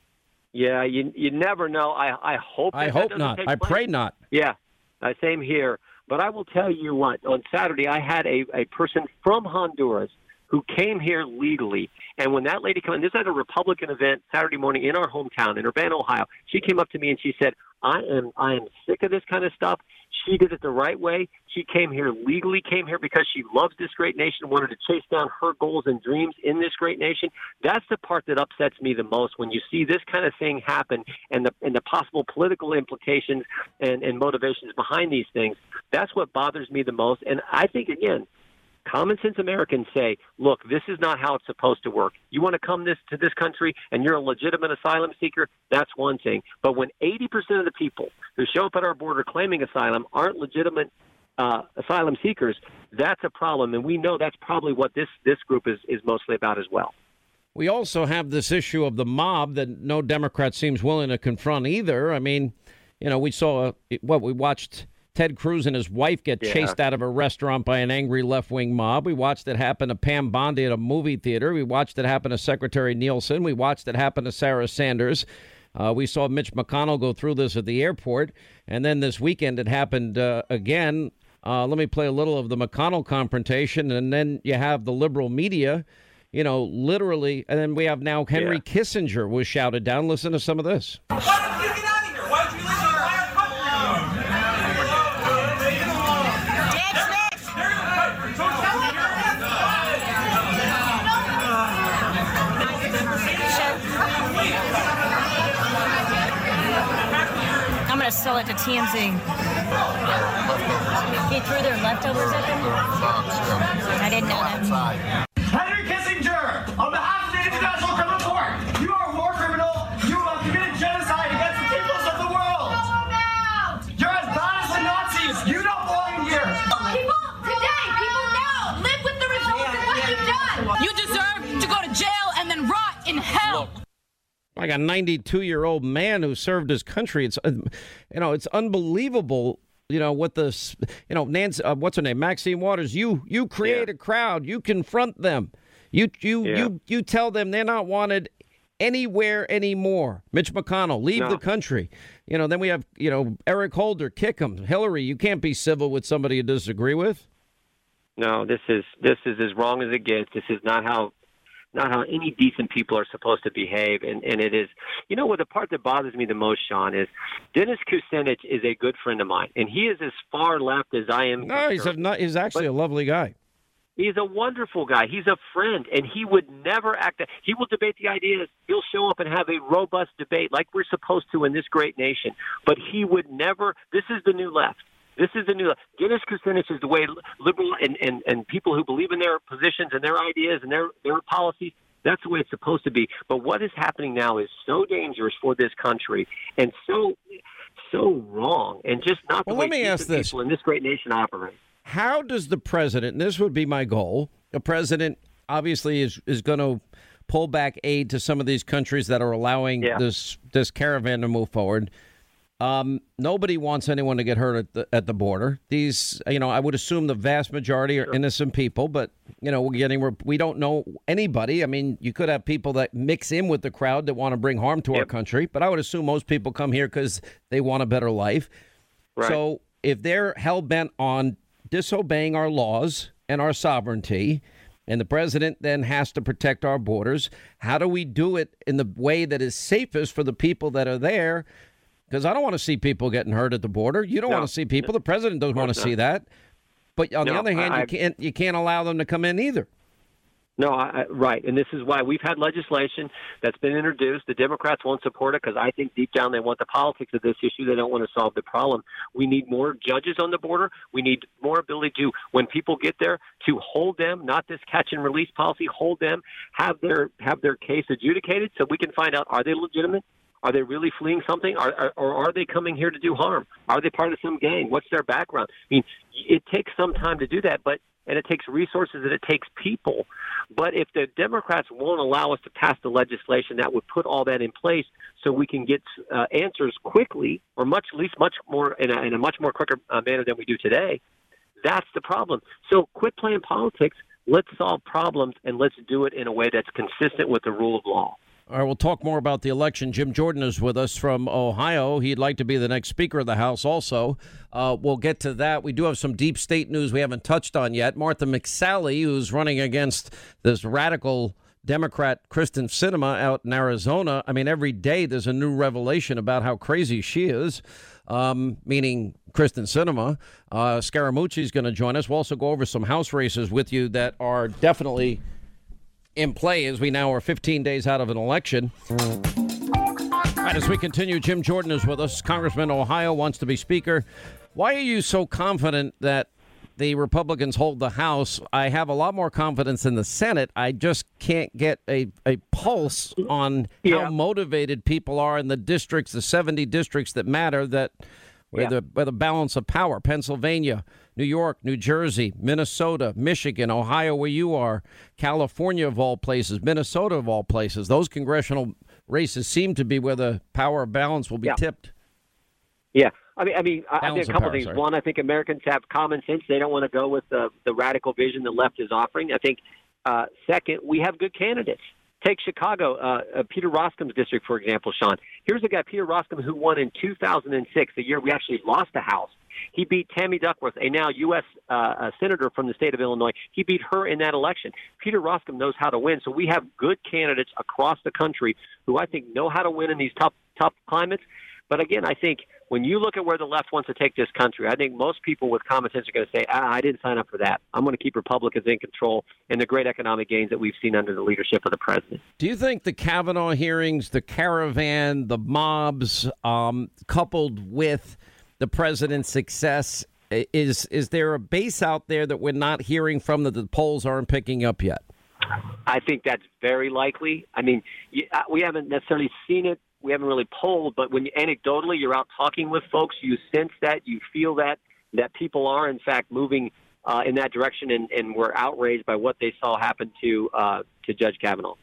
Yeah, you you never know. I I hope. I that hope that not. take I place. pray not. Yeah, uh, same here. But I will tell you what. On Saturday, I had a, a person from Honduras who came here legally. And when that lady came in, this is at a Republican event Saturday morning in our hometown, in Urbana, Ohio. She came up to me and she said, I am I am sick of this kind of stuff. She did it the right way. She came here legally, came here because she loves this great nation, wanted to chase down her goals and dreams in this great nation. That's the part that upsets me the most when you see this kind of thing happen and the and the possible political implications and, and motivations behind these things. That's what bothers me the most. And I think, again, common sense Americans say, look, this is not how it's supposed to work. You want to come this to this country and you're a legitimate asylum seeker, that's one thing. But when eighty percent of the people who show up at our border claiming asylum aren't legitimate uh, asylum seekers, that's a problem. And we know that's probably what this, this group is, is mostly about as well. We also have this issue of the mob that no Democrat seems willing to confront either. I mean, you know, we saw what we watched Ted Cruz and his wife get yeah. chased out of a restaurant by an angry left-wing mob. We watched it happen to Pam Bondi at a movie theater. We watched it happen to Secretary Nielsen. We watched it happen to Sarah Sanders. Uh, we saw Mitch McConnell go through this at the airport. And then this weekend it happened uh, again. Uh, let me play a little of the McConnell confrontation. And then you have the liberal media, you know, literally. And then we have now Henry yeah. Kissinger was shouted down. Listen to some of this. Why did you get out of here? Why did you leave your entire country? I'm going to sell it to T M Z. He threw their leftovers at them? I didn't know that. Henry Kissinger, on behalf of the International Criminal Court, you are a war criminal. You have committed genocide against the peoples of the world. You're as bad as the Nazis. You don't belong here. People today, people now live with the results of what you've done. You deserve to go to jail and then rot in hell. Like a ninety-two-year-old man who served his country. It's, uh, you know, it's unbelievable. You know what the, you know, Nancy, uh, what's her name, Maxine Waters. You you create yeah. a crowd. You confront them. You you yeah. you you tell them they're not wanted anywhere anymore. Mitch McConnell, leave no. the country. You know. Then we have you know Eric Holder, kick him. Hillary, you can't be civil with somebody you disagree with. No, this is this is as wrong as it gets. This is not how. Not how any decent people are supposed to behave. And, and it is, you know what, the part that bothers me the most, Sean, is Dennis Kucinich is a good friend of mine. And he is as far left as I am. No, he's, a, he's actually but a lovely guy. He's a wonderful guy. He's a friend. And he would never act. He will debate the ideas. He'll show up and have a robust debate like we're supposed to in this great nation. But he would never, this is the new left. This is the new Dennis Kucinich is the way liberal and, and, and people who believe in their positions and their ideas and their, their policies, that's the way it's supposed to be. But what is happening now is so dangerous for this country and so so wrong and just not the well, way let me ask this. people in this great nation operate. How does the president, and this would be my goal, the president obviously is, is going to pull back aid to some of these countries that are allowing yeah. this this caravan to move forward. Um, nobody wants anyone to get hurt at the, at the border. These, you know, I would assume the vast majority are sure. innocent people, but, you know, we're getting, we're, we don't know anybody. I mean, you could have people that mix in with the crowd that want to bring harm to yep. our country, but I would assume most people come here because they want a better life. Right. So if they're hell-bent on disobeying our laws and our sovereignty, and the president then has to protect our borders, how do we do it in the way that is safest for the people that are there? Because I don't want to see people getting hurt at the border. You don't no. want to see people. The president doesn't want to see that. But on no, the other hand, I, you can't you can't allow them to come in either. No, I, right. And this is why we've had legislation that's been introduced. The Democrats won't support it because I think deep down they want the politics of this issue. They don't want to solve the problem. We need more judges on the border. We need more ability to, when people get there, to hold them, not this catch and release policy, hold them, have their have their case adjudicated so we can find out, are they legitimate? Are they really fleeing something, or, or, or are they coming here to do harm? Are they part of some gang? What's their background? I mean, it takes some time to do that, but and it takes resources and it takes people. But if the Democrats won't allow us to pass the legislation that would put all that in place so we can get uh, answers quickly, or much, at least much more in a, in a much more quicker uh, manner than we do today, that's the problem. So quit playing politics. Let's solve problems, and let's do it in a way that's consistent with the rule of law. All right, we'll talk more about the election. Jim Jordan is with us from Ohio. He'd like to be the next Speaker of the House also. Uh, we'll get to that. We do have some deep state news we haven't touched on yet. Martha McSally, who's running against this radical Democrat Kristen Sinema out in Arizona. I mean, every day there's a new revelation about how crazy she is, um, meaning Kristen Sinema. Uh, Scaramucci is going to join us. We'll also go over some House races with you that are definitely in play as we now are fifteen days out of an election. All right, as we continue, Jim Jordan is with us. Congressman Ohio wants to be Speaker. Why are you so confident that the Republicans hold the House? I have a lot more confidence in the Senate. I just can't get a, a pulse on yeah. how motivated people are in the districts, the seventy districts that matter, that where, yeah. the, where the balance of power, Pennsylvania, New York, New Jersey, Minnesota, Michigan, Ohio, where you are, California of all places, Minnesota of all places. Those congressional races seem to be where the power balance will be yeah. tipped. Yeah. I mean, I mean, I think a couple power, things. sorry. One, I think Americans have common sense. They don't want to go with the, the radical vision the left is offering. I think, uh, second, we have good candidates. Take Chicago, uh, uh, Peter Roskim's district, for example, Sean. Here's a guy, Peter Roskim, who won in two thousand six, the year we actually lost the House. He beat Tammy Duckworth, a now U S Uh, a senator from the state of Illinois. He beat her in that election. Peter Roskim knows how to win. So we have good candidates across the country who I think know how to win in these tough, tough climates. But again, I think when you look at where the left wants to take this country, I think most people with common sense are going to say, ah, I didn't sign up for that. I'm going to keep Republicans in control and the great economic gains that we've seen under the leadership of the president. Do you think the Kavanaugh hearings, the caravan, the mobs, um, coupled with the president's success, is is there a base out there that we're not hearing from that the polls aren't picking up yet? I think that's very likely. I mean, we haven't necessarily seen it. We haven't really polled, but when you, anecdotally you're out talking with folks, you sense that, you feel that, that people are, in fact, moving uh, in that direction, and, and were outraged by what they saw happen to uh, to Judge Kavanaugh.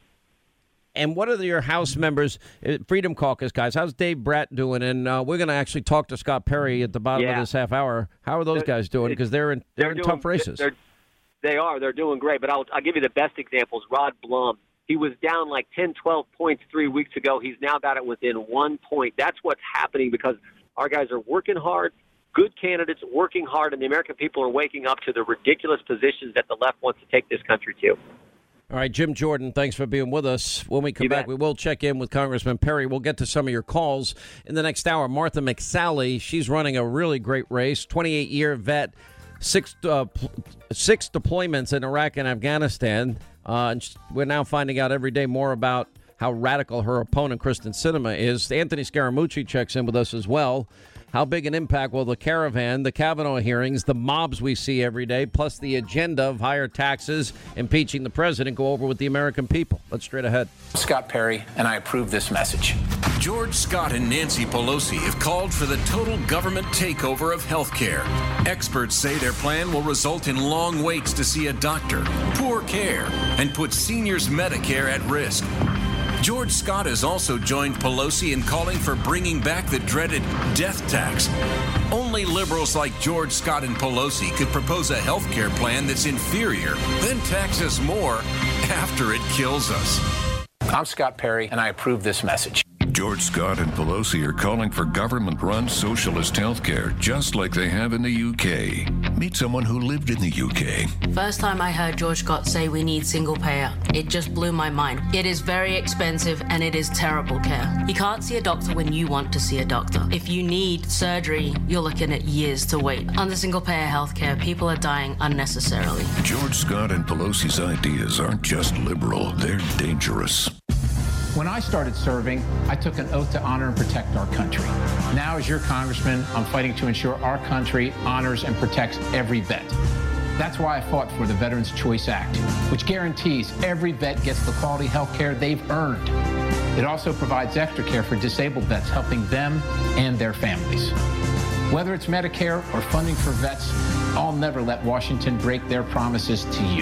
And what are your House members, Freedom Caucus guys? How's Dave Bratt doing? And uh, we're going to actually talk to Scott Perry at the bottom yeah. of this half hour. How are those they're, guys doing? Because they're in they're, they're in doing, tough races. They're, they are. They're doing great. But I'll, I'll give you the best examples. Rod Blum. He was down like ten, twelve points three weeks ago. He's now got it within one point. That's what's happening because our guys are working hard, good candidates working hard, and the American people are waking up to the ridiculous positions that the left wants to take this country to. All right, Jim Jordan, thanks for being with us. When we come You back, bet. we will check in with Congressman Perry. We'll get to some of your calls in the next hour. Martha McSally, she's running a really great race, twenty-eight-year vet, six uh, six deployments in Iraq and Afghanistan. Uh, and we're now finding out every day more about how radical her opponent, Kristen Sinema, is. Anthony Scaramucci checks in with us as well. How big an impact will the caravan, the Kavanaugh hearings, the mobs we see every day, plus the agenda of higher taxes, impeaching the president, go over with the American people? Let's straight ahead. Scott Perry, and I approve this message. George Scott and Nancy Pelosi have called for the total government takeover of health care. Experts say their plan will result in long waits to see a doctor, poor care, and put seniors' Medicare at risk. George Scott has also joined Pelosi in calling for bringing back the dreaded death tax. Only liberals like George Scott and Pelosi could propose a health care plan that's inferior, then tax us more after it kills us. I'm Scott Perry, and I approve this message. George Scott and Pelosi are calling for government-run socialist health care, just like they have in the U K. Meet someone who lived in the U K. First time I heard George Scott say we need single payer, it just blew my mind. It is very expensive and it is terrible care. You can't see a doctor when you want to see a doctor. If you need surgery, you're looking at years to wait. Under single payer healthcare, people are dying unnecessarily. George Scott and Pelosi's ideas aren't just liberal, they're dangerous. When I started serving, I took an oath to honor and protect our country. Now, as your congressman, I'm fighting to ensure our country honors and protects every vet. That's why I fought for the Veterans Choice Act, which guarantees every vet gets the quality health care they've earned. It also provides extra care for disabled vets, helping them and their families. Whether it's Medicare or funding for vets, I'll never let Washington break their promises to you.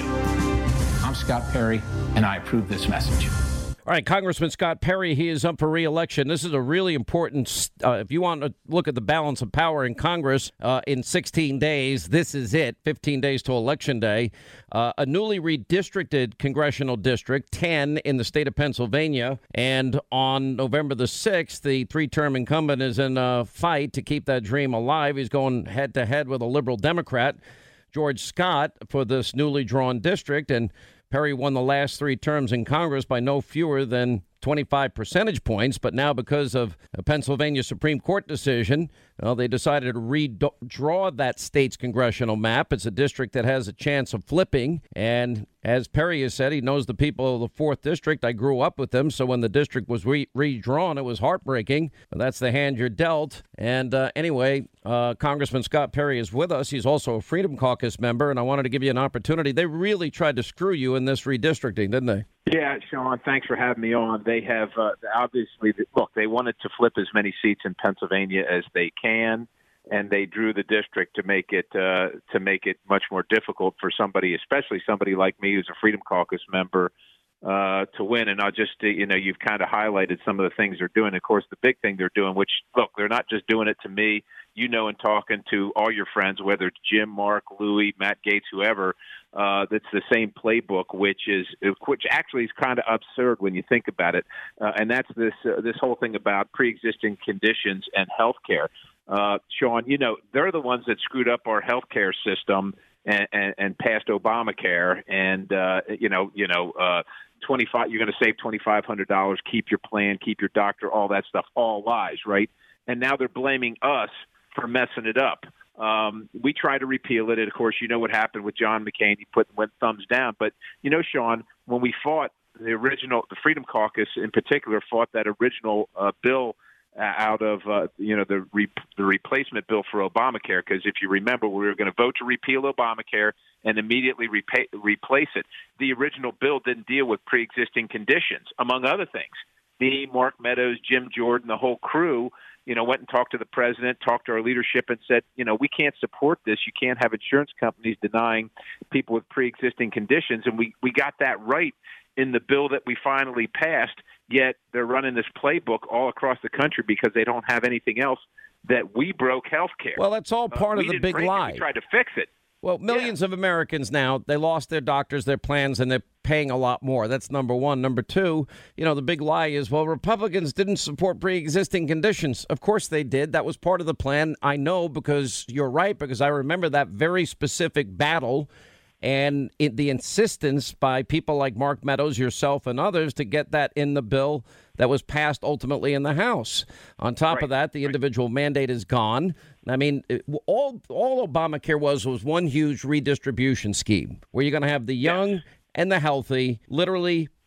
I'm Scott Perry, and I approve this message. All right, Congressman Scott Perry, he is up for re-election. This is a really important, uh, if you want to look at the balance of power in Congress uh, in sixteen days, this is it, fifteen days to Election Day. Uh, a newly redistricted congressional district, ten in the state of Pennsylvania. And on November the sixth, the three-term incumbent is in a fight to keep that dream alive. He's going head-to-head with a liberal Democrat, George Scott, for this newly drawn district. And Perry won the last three terms in Congress by no fewer than twenty-five percentage points. But now, because of a Pennsylvania Supreme Court decision, well, they decided to redraw that state's congressional map. It's a district that has a chance of flipping. And as Perry has said, he knows the people of the fourth District. I grew up with them. So when the district was re- redrawn, it was heartbreaking. But that's the hand you're dealt. And uh, anyway, uh, Congressman Scott Perry is with us. He's also a Freedom Caucus member. And I wanted to give you an opportunity. They really tried to screw you in this redistricting, didn't they? Yeah, Sean, thanks for having me on. They have uh, obviously, look, they wanted to flip as many seats in Pennsylvania as they can, and they drew the district to make it uh, to make it much more difficult for somebody, especially somebody like me who's a Freedom Caucus member, uh, to win. And I'll just, uh, you know, you've kind of highlighted some of the things they're doing. Of course, the big thing they're doing, which, look, they're not just doing it to me, you know, and talking to all your friends, whether it's Jim, Mark, Louie, Matt Gaetz, whoever, uh, that's the same playbook, which is, which actually is kind of absurd when you think about it. Uh, and that's this, uh, this whole thing about pre-existing conditions and health care. Uh, Sean, you know, they're the ones that screwed up our health care system and, and, and passed Obamacare. And, uh, you know, you know, uh, twenty-five, you're going to save twenty-five hundred dollars, keep your plan, keep your doctor, all that stuff, all lies, right? And now they're blaming us for messing it up. Um, we tried to repeal it. And of course, you know what happened with John McCain. He put went thumbs down. But, you know, Sean, when we fought the original, the Freedom Caucus in particular fought that original uh, bill out of, uh, you know, the re- the replacement bill for Obamacare, because if you remember, we were going to vote to repeal Obamacare and immediately repay- replace it. The original bill didn't deal with pre-existing conditions, among other things. Me, Mark Meadows, Jim Jordan, the whole crew, you know, went and talked to the president, talked to our leadership and said, you know, we can't support this. You can't have insurance companies denying people with pre-existing conditions. And we, we got that right in the bill that we finally passed, yet they're running this playbook all across the country because they don't have anything else, that we broke health care. Well, that's all part uh, of the big lie. It. We tried to fix it. Well, millions yeah. of Americans now, they lost their doctors, their plans, and they're paying a lot more. That's number one. Number two, you know, the big lie is, well, Republicans didn't support pre-existing conditions. Of course they did. That was part of the plan. I know, because you're right, because I remember that very specific battle and it, the insistence by people like Mark Meadows, yourself, and others to get that in the bill that was passed ultimately in the House. On top right. of that, the individual right. mandate is gone. I mean, it, all all Obamacare was was one huge redistribution scheme where you're going to have the young yes. and the healthy literally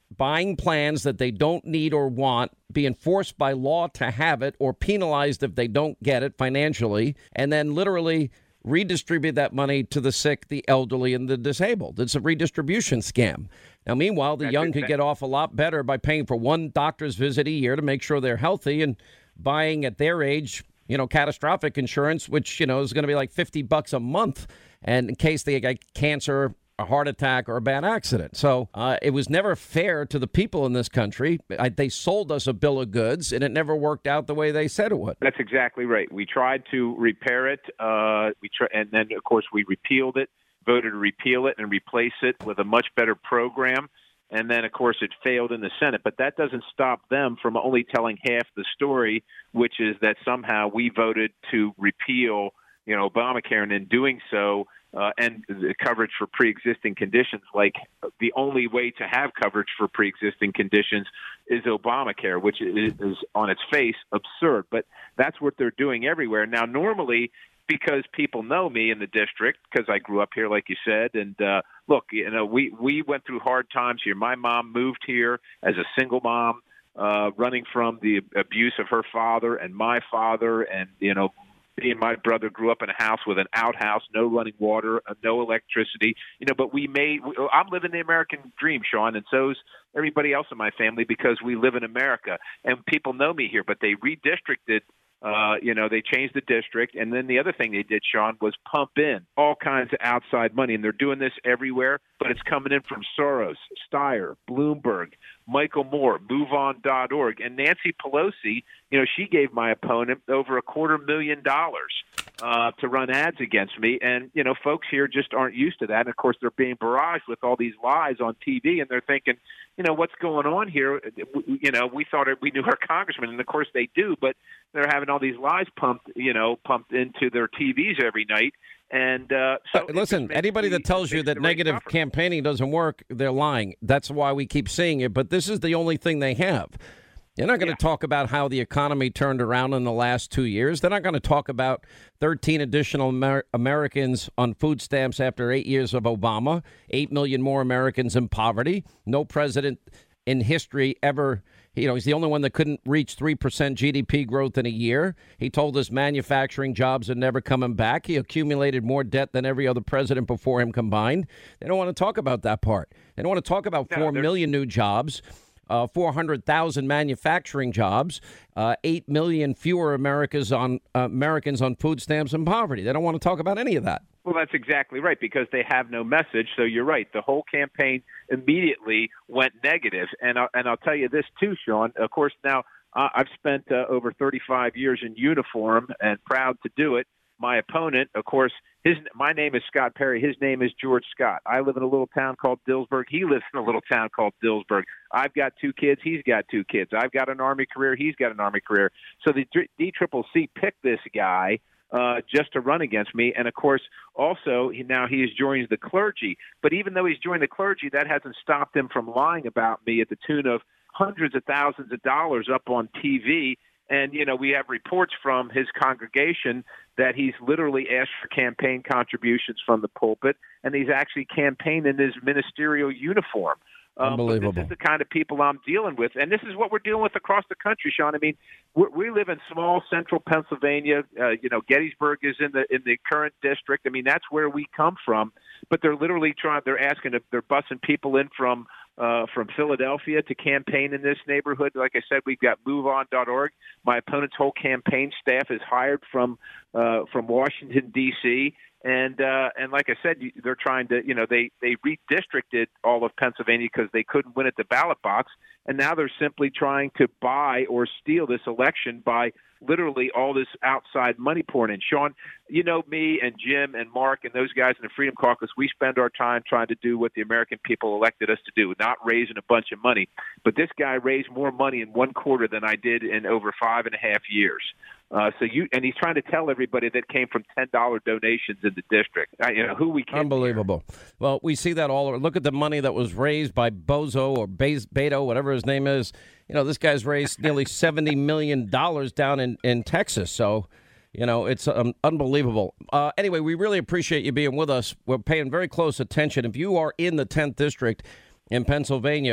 buying plans that they don't need or want, being forced by law to have it or penalized if they don't get it financially, and then literally redistribute that money to the sick, the elderly, and the disabled. It's a redistribution scam. Now, meanwhile, the That's young exactly. could get off a lot better by paying for one doctor's visit a year to make sure they're healthy and buying at their age, you know, catastrophic insurance, which, you know, is going to be like fifty bucks a month. And in case they get cancer, a heart attack, or a bad accident. So uh, it was never fair to the people in this country. I, they sold us a bill of goods, and it never worked out the way they said it would. That's exactly right. We tried to repair it, uh, we tr- and then, of course, we repealed it, voted to repeal it and replace it with a much better program. And then, of course, it failed in the Senate. But that doesn't stop them from only telling half the story, which is that somehow we voted to repeal, you know, Obamacare, and in doing so, Uh, and the coverage for pre-existing conditions, like the only way to have coverage for pre-existing conditions is Obamacare, which is, is on its face absurd. But that's what they're doing everywhere. Now, normally, because people know me in the district, because I grew up here, like you said, and uh, look, you know, we, we went through hard times here. My mom moved here as a single mom, uh, running from the abuse of her father and my father, and, you know, me and my brother grew up in a house with an outhouse, no running water, uh, no electricity. You know, but we made. I'm living the American dream, Sean, and so's everybody else in my family because we live in America, and people know me here. But they redistricted. Uh, you know, they changed the district, and then the other thing they did, Sean, was pump in all kinds of outside money, and they're doing this everywhere, but it's coming in from Soros, Steyer, Bloomberg, Michael Moore, move on dot org, and Nancy Pelosi, you know, she gave my opponent over a quarter million dollars uh, to run ads against me, and, you know, folks here just aren't used to that, and, of course, they're being barraged with all these lies on T V, and they're thinking, you know, what's going on here? You know, we thought we knew our congressman, and, of course, they do, but they're having all these lies pumped, you know, pumped into their T Vs every night. And uh, so, uh, listen, anybody that tells you that negative campaigning doesn't work, they're lying. That's why we keep seeing it. But this is the only thing they have. They're not going to yeah. talk about how the economy turned around in the last two years. They're not going to talk about thirteen additional Amer- Americans on food stamps after eight years of Obama, eight million more Americans in poverty. No president in history ever. You know, he's the only one that couldn't reach three percent G D P growth in a year. He told us manufacturing jobs are never coming back. He accumulated more debt than every other president before him combined. They don't want to talk about that part. They don't want to talk about four million new jobs, uh, four hundred thousand manufacturing jobs, uh, eight million fewer Americans on uh, Americans on food stamps and poverty. They don't want to talk about any of that. Well, that's exactly right, because they have no message. So you're right. The whole campaign immediately went negative. And, I, and I'll tell you this, too, Sean. Of course, now uh, I've spent uh, over thirty-five years in uniform and proud to do it. My opponent, of course, his my name is Scott Perry. His name is George Scott. I live in a little town called Dillsburg. He lives in a little town called Dillsburg. I've got two kids. He's got two kids. I've got an Army career. He's got an Army career. So the D C C C picked this guy Uh, just to run against me. And, of course, also he, now he has joined the clergy. But even though he's joined the clergy, that hasn't stopped him from lying about me at the tune of hundreds of thousands of dollars up on T V. And, you know, we have reports from his congregation that he's literally asked for campaign contributions from the pulpit, and he's actually campaigned in his ministerial uniform. Um, Unbelievable. This is the kind of people I'm dealing with, and this is what we're dealing with across the country, Sean. I mean, we're, we live in small central Pennsylvania. Uh, you know, Gettysburg is in the in the current district. I mean, that's where we come from. But they're literally trying. They're asking. They're busing people in from uh, from Philadelphia to campaign in this neighborhood. Like I said, we've got move on dot org. My opponent's whole campaign staff is hired from uh, from Washington D C And uh, and like I said, they're trying to, you know, they, they redistricted all of Pennsylvania because they couldn't win at the ballot box. And now they're simply trying to buy or steal this election by literally all this outside money pouring in. Sean, you know, me and Jim and Mark and those guys in the Freedom Caucus, we spend our time trying to do what the American people elected us to do, not raising a bunch of money. But this guy raised more money in one quarter than I did in over five and a half years. Uh, so you and he's trying to tell everybody that came from ten dollar donations in the district. I, you know who we can. Unbelievable. Well, we see that all over. Look at the money that was raised by Bozo or Bez, Beto, whatever his name is. You know, this guy's raised nearly seventy million dollars down in, in Texas. So, you know, it's um, unbelievable. Uh, anyway, we really appreciate you being with us. We're paying very close attention. If you are in the tenth district in Pennsylvania,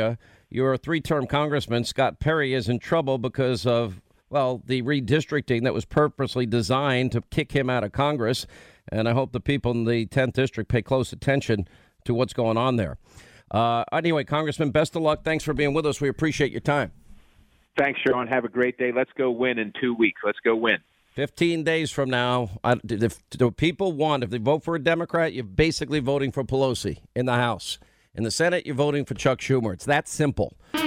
your three-term congressman, Scott Perry, is in trouble because of, well, the redistricting that was purposely designed to kick him out of Congress. And I hope the people in the tenth District pay close attention to what's going on there. Uh, anyway, Congressman, best of luck. Thanks for being with us. We appreciate your time. Thanks, Sean. Have a great day. Let's go win in two weeks. Let's go win. fifteen days from now, I, if the people want, if they vote for a Democrat, you're basically voting for Pelosi in the House. In the Senate, you're voting for Chuck Schumer. It's that simple. All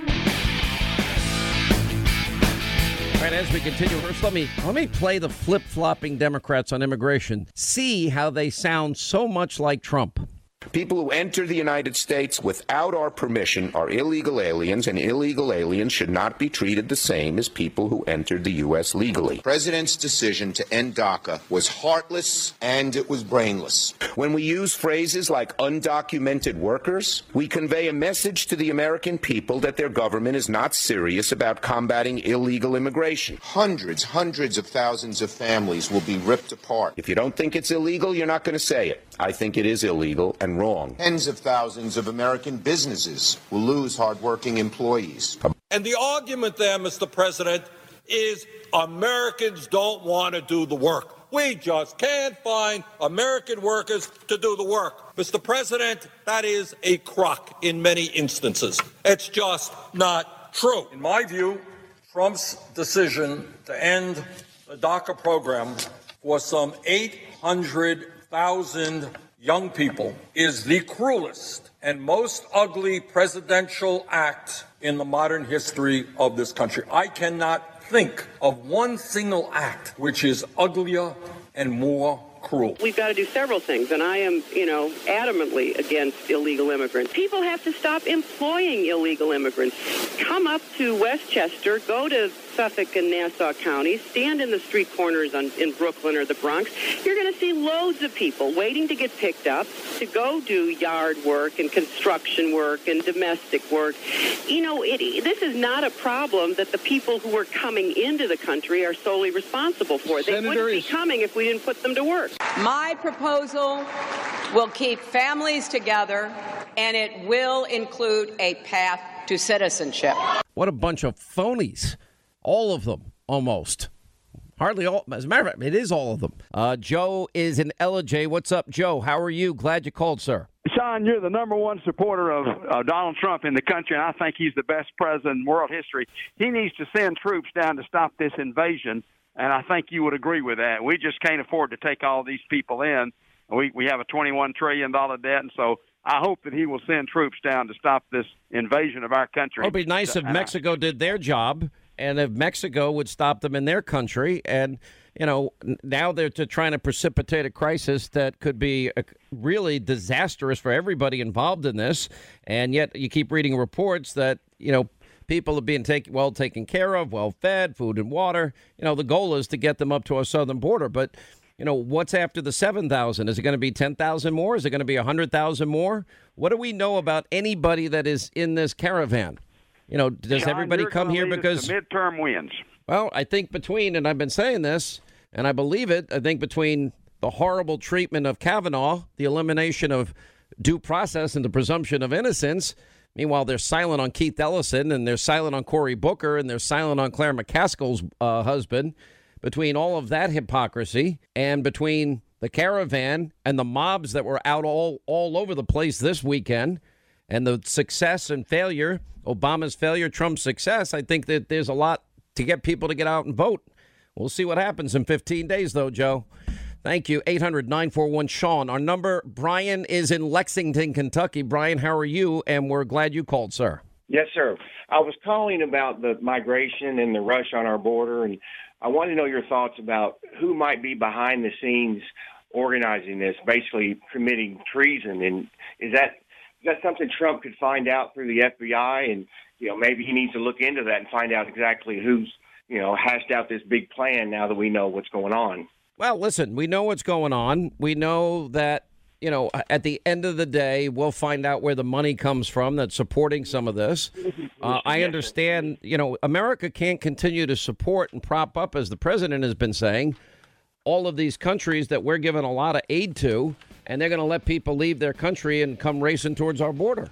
right, as we continue, first let me let me play the flip-flopping Democrats on immigration. See how they sound so much like Trump. People who enter the United States without our permission are illegal aliens, and illegal aliens should not be treated the same as people who entered the U S legally. The president's decision to end DACA was heartless and it was brainless. When we use phrases like undocumented workers, we convey a message to the American people that their government is not serious about combating illegal immigration. Hundreds, hundreds of thousands of families will be ripped apart. If you don't think it's illegal, you're not going to say it. I think it is illegal and wrong. Tens of thousands of American businesses will lose hardworking employees. And the argument there, Mister President, is Americans don't want to do the work. We just can't find American workers to do the work. Mister President, that is a crock in many instances. It's just not true. In my view, Trump's decision to end the DACA program for some eight hundred thousand young people is the cruelest and most ugly presidential act in the modern history of this country. I cannot think of one single act which is uglier and more cruel. We've got to do several things, and I am, you know, adamantly against illegal immigrants. People have to stop employing illegal immigrants. Come up to Westchester, go to Suffolk and Nassau counties, stand in the street corners on, in Brooklyn or the Bronx. You're going to see loads of people waiting to get picked up to go do yard work and construction work and domestic work. You know, it, this is not a problem that the people who are coming into the country are solely responsible for. They Senator wouldn't be is- coming if we didn't put them to work. My proposal will keep families together, and it will include a path to citizenship. What a bunch of phonies. All of them, almost. Hardly all. As a matter of fact, it is all of them. Uh, Joe is in L J. What's up, Joe? How are you? Glad you called, sir. Sean, you're the number one supporter of uh, Donald Trump in the country, and I think he's the best president in world history. He needs to send troops down to stop this invasion, and I think you would agree with that. We just can't afford to take all these people in. We we have a twenty-one trillion dollars debt, and so I hope that he will send troops down to stop this invasion of our country. It would be nice if Mexico did their job, and if Mexico would stop them in their country. And, you know, now they're to trying to precipitate a crisis that could be a, really disastrous for everybody involved in this. And yet you keep reading reports that, you know, people are being take, well taken care of, well fed, food and water. You know, the goal is to get them up to our southern border. But, you know, what's after the seven thousand? Is it going to be ten thousand more? Is it going to be one hundred thousand more? What do we know about anybody that is in this caravan? You know, does Sean, everybody you're come gonna here lead us because to midterm wins? Well, I think between, and I've been saying this, and I believe it, I think between the horrible treatment of Kavanaugh, the elimination of due process and the presumption of innocence. Meanwhile, they're silent on Keith Ellison, and they're silent on Cory Booker, and they're silent on Claire McCaskill's uh, husband. Between all of that hypocrisy and between the caravan and the mobs that were out all, all over the place this weekend and the success and failure, Obama's failure, Trump's success, I think that there's a lot to get people to get out and vote. We'll see what happens in fifteen days, though, Joe. Thank you. eight hundred nine four one Sean. Our number, Brian, is in Lexington, Kentucky. Brian, how are you? And we're glad you called, sir. Yes, sir. I was calling about the migration and the rush on our border, and I want to know your thoughts about who might be behind the scenes organizing this, basically committing treason. And is that is that something Trump could find out through the F B I? And, you know, maybe he needs to look into that and find out exactly who's, you know, hashed out this big plan now that we know what's going on. Well, listen, we know what's going on. We know that, you know, at the end of the day, we'll find out where the money comes from that's supporting some of this. Uh, I understand, you know, America can't continue to support and prop up, as the president has been saying, all of these countries that we're giving a lot of aid to, and they're going to let people leave their country and come racing towards our border.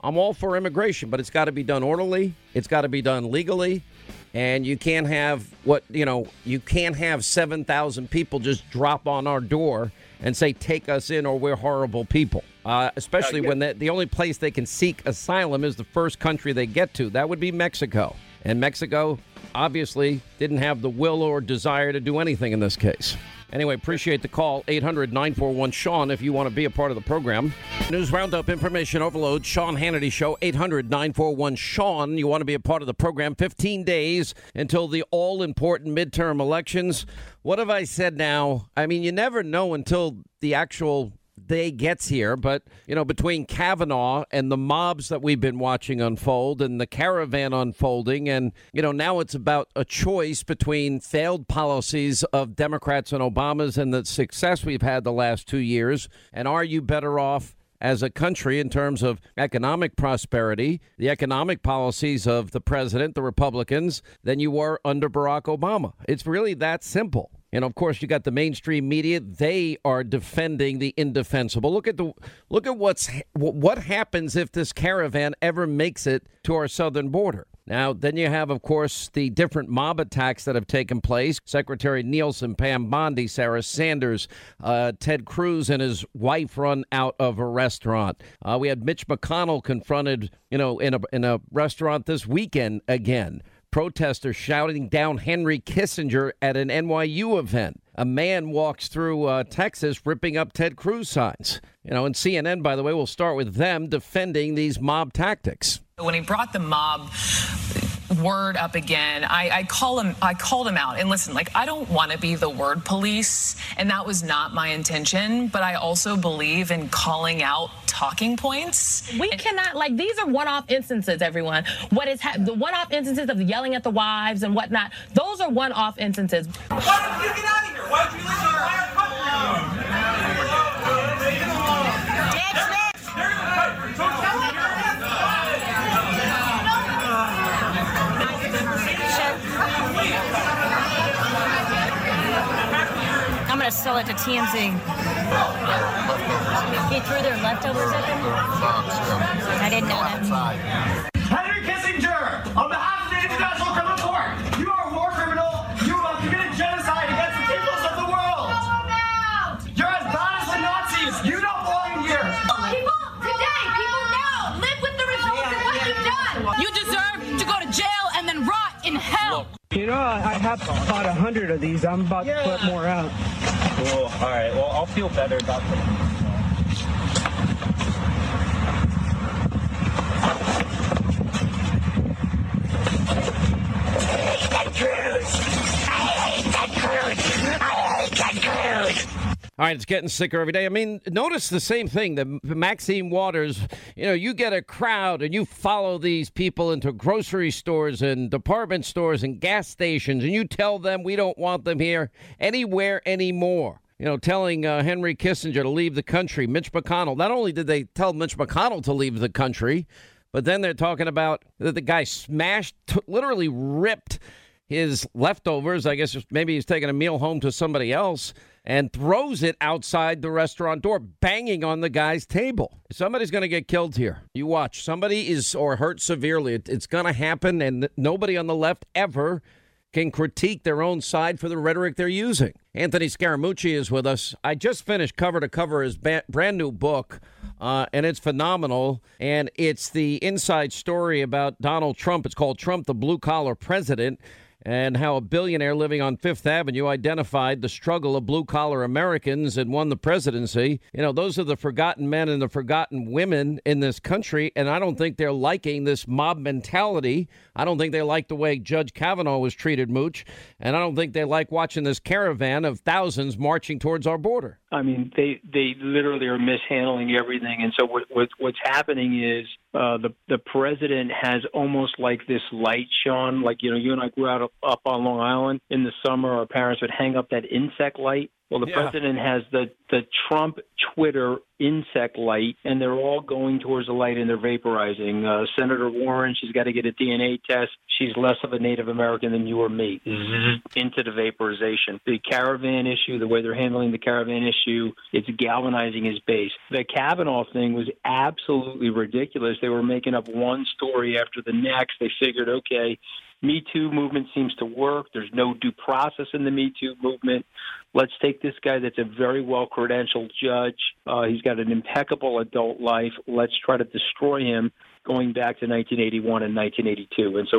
I'm all for immigration, but it's got to be done orderly. It's got to be done legally. And you can't have what, you know, you can't have seven thousand people just drop on our door and say, take us in or we're horrible people, uh, especially uh, yeah. when the, the only place they can seek asylum is the first country they get to. That would be Mexico. And Mexico obviously didn't have the will or desire to do anything in this case. Anyway, appreciate the call. eight hundred nine four one Sean if you want to be a part of the program. News Roundup, Information Overload, Sean Hannity Show, eight hundred nine four one Sean. You want to be a part of the program. fifteen days until the all-important midterm elections. What have I said now? I mean, you never know until the actual day gets here, but, you know, between Kavanaugh and the mobs that we've been watching unfold and the caravan unfolding, and, you know, now it's about a choice between failed policies of Democrats and Obama's and the success we've had the last two years, and are you better off as a country in terms of economic prosperity, the economic policies of the president, the Republicans, than you were under Barack Obama? It's really that simple. And of course, you got the mainstream media. They are defending the indefensible. Look at the look at what's what happens if this caravan ever makes it to our southern border. Now, then you have, of course, the different mob attacks that have taken place. Secretary Nielsen, Pam Bondi, Sarah Sanders, uh, Ted Cruz and his wife run out of a restaurant. Uh, we had Mitch McConnell confronted, you know, in a in a restaurant this weekend again. Protesters shouting down Henry Kissinger at an N Y U event. A man walks through uh, Texas ripping up Ted Cruz signs. You know, and C N N, by the way, will start with them defending these mob tactics. When he brought the mob word up again, I, I call him. I called him out. And listen, like, I don't want to be the word police, and that was not my intention. But I also believe in calling out talking points. We and, cannot, like, these are one-off instances, everyone. What is ha- the one-off instances of yelling at the wives and whatnot? Those are one-off instances. Why did you get out of here? Why did you leave your fire I'm going to sell it to T M Z. He threw their leftovers at them? I didn't know that. Henry Kissinger, on behalf of the International Criminal Court, you are a war criminal. You have committed genocide against the peoples of the world. You're as bad as the Nazis. You don't belong here. People today, people now, live with the results of what you've done. You deserve to go to jail and then rot in hell. You know, I have about a hundred of these. I'm about yeah. to put more out. Cool. All right. Well, I'll feel better about that. All right, it's getting sicker every day. I mean, notice the same thing. The Maxine Waters, you know, you get a crowd and you follow these people into grocery stores and department stores and gas stations, and you tell them we don't want them here anywhere anymore. You know, telling uh, Henry Kissinger to leave the country. Mitch McConnell, not only did they tell Mitch McConnell to leave the country, but then they're talking about that the guy smashed, t- literally ripped his leftovers. I guess maybe he's taking a meal home to somebody else, and throws it outside the restaurant door, banging on the guy's table. Somebody's going to get killed here. You watch. Somebody is or hurt severely. It, it's going to happen, and nobody on the left ever can critique their own side for the rhetoric they're using. Anthony Scaramucci is with us. I just finished cover to cover his ba- brand new book, uh, and it's phenomenal. And it's the inside story about Donald Trump. It's called Trump, the Blue Collar President, and how a billionaire living on Fifth Avenue identified the struggle of blue-collar Americans and won the presidency. You know, those are the forgotten men and the forgotten women in this country, and I don't think they're liking this mob mentality. I don't think they like the way Judge Kavanaugh was treated, Mooch, and I don't think they like watching this caravan of thousands marching towards our border. I mean, they, they literally are mishandling everything, and so what, what what's happening is uh, the the president has almost like this light, Sean. Like, you know, you and I grew out up on Long Island in the summer. Our parents would hang up that insect light Well, the Yeah. president has the, the Trump Twitter insect light, and they're all going towards the light and they're vaporizing. Uh, Senator Warren, she's got to get a D N A test. She's less of a Native American than you or me. Mm-hmm. Into the vaporization. The caravan issue, the way they're handling the caravan issue, it's galvanizing his base. The Kavanaugh thing was absolutely ridiculous. They were making up one story after the next. They figured, okay, Me Too movement seems to work. There's no due process in the Me Too movement. Let's take this guy that's a very well-credentialed judge. Uh, he's got an impeccable adult life. Let's try to destroy him going back to nineteen eighty-one and nineteen eighty-two. And so,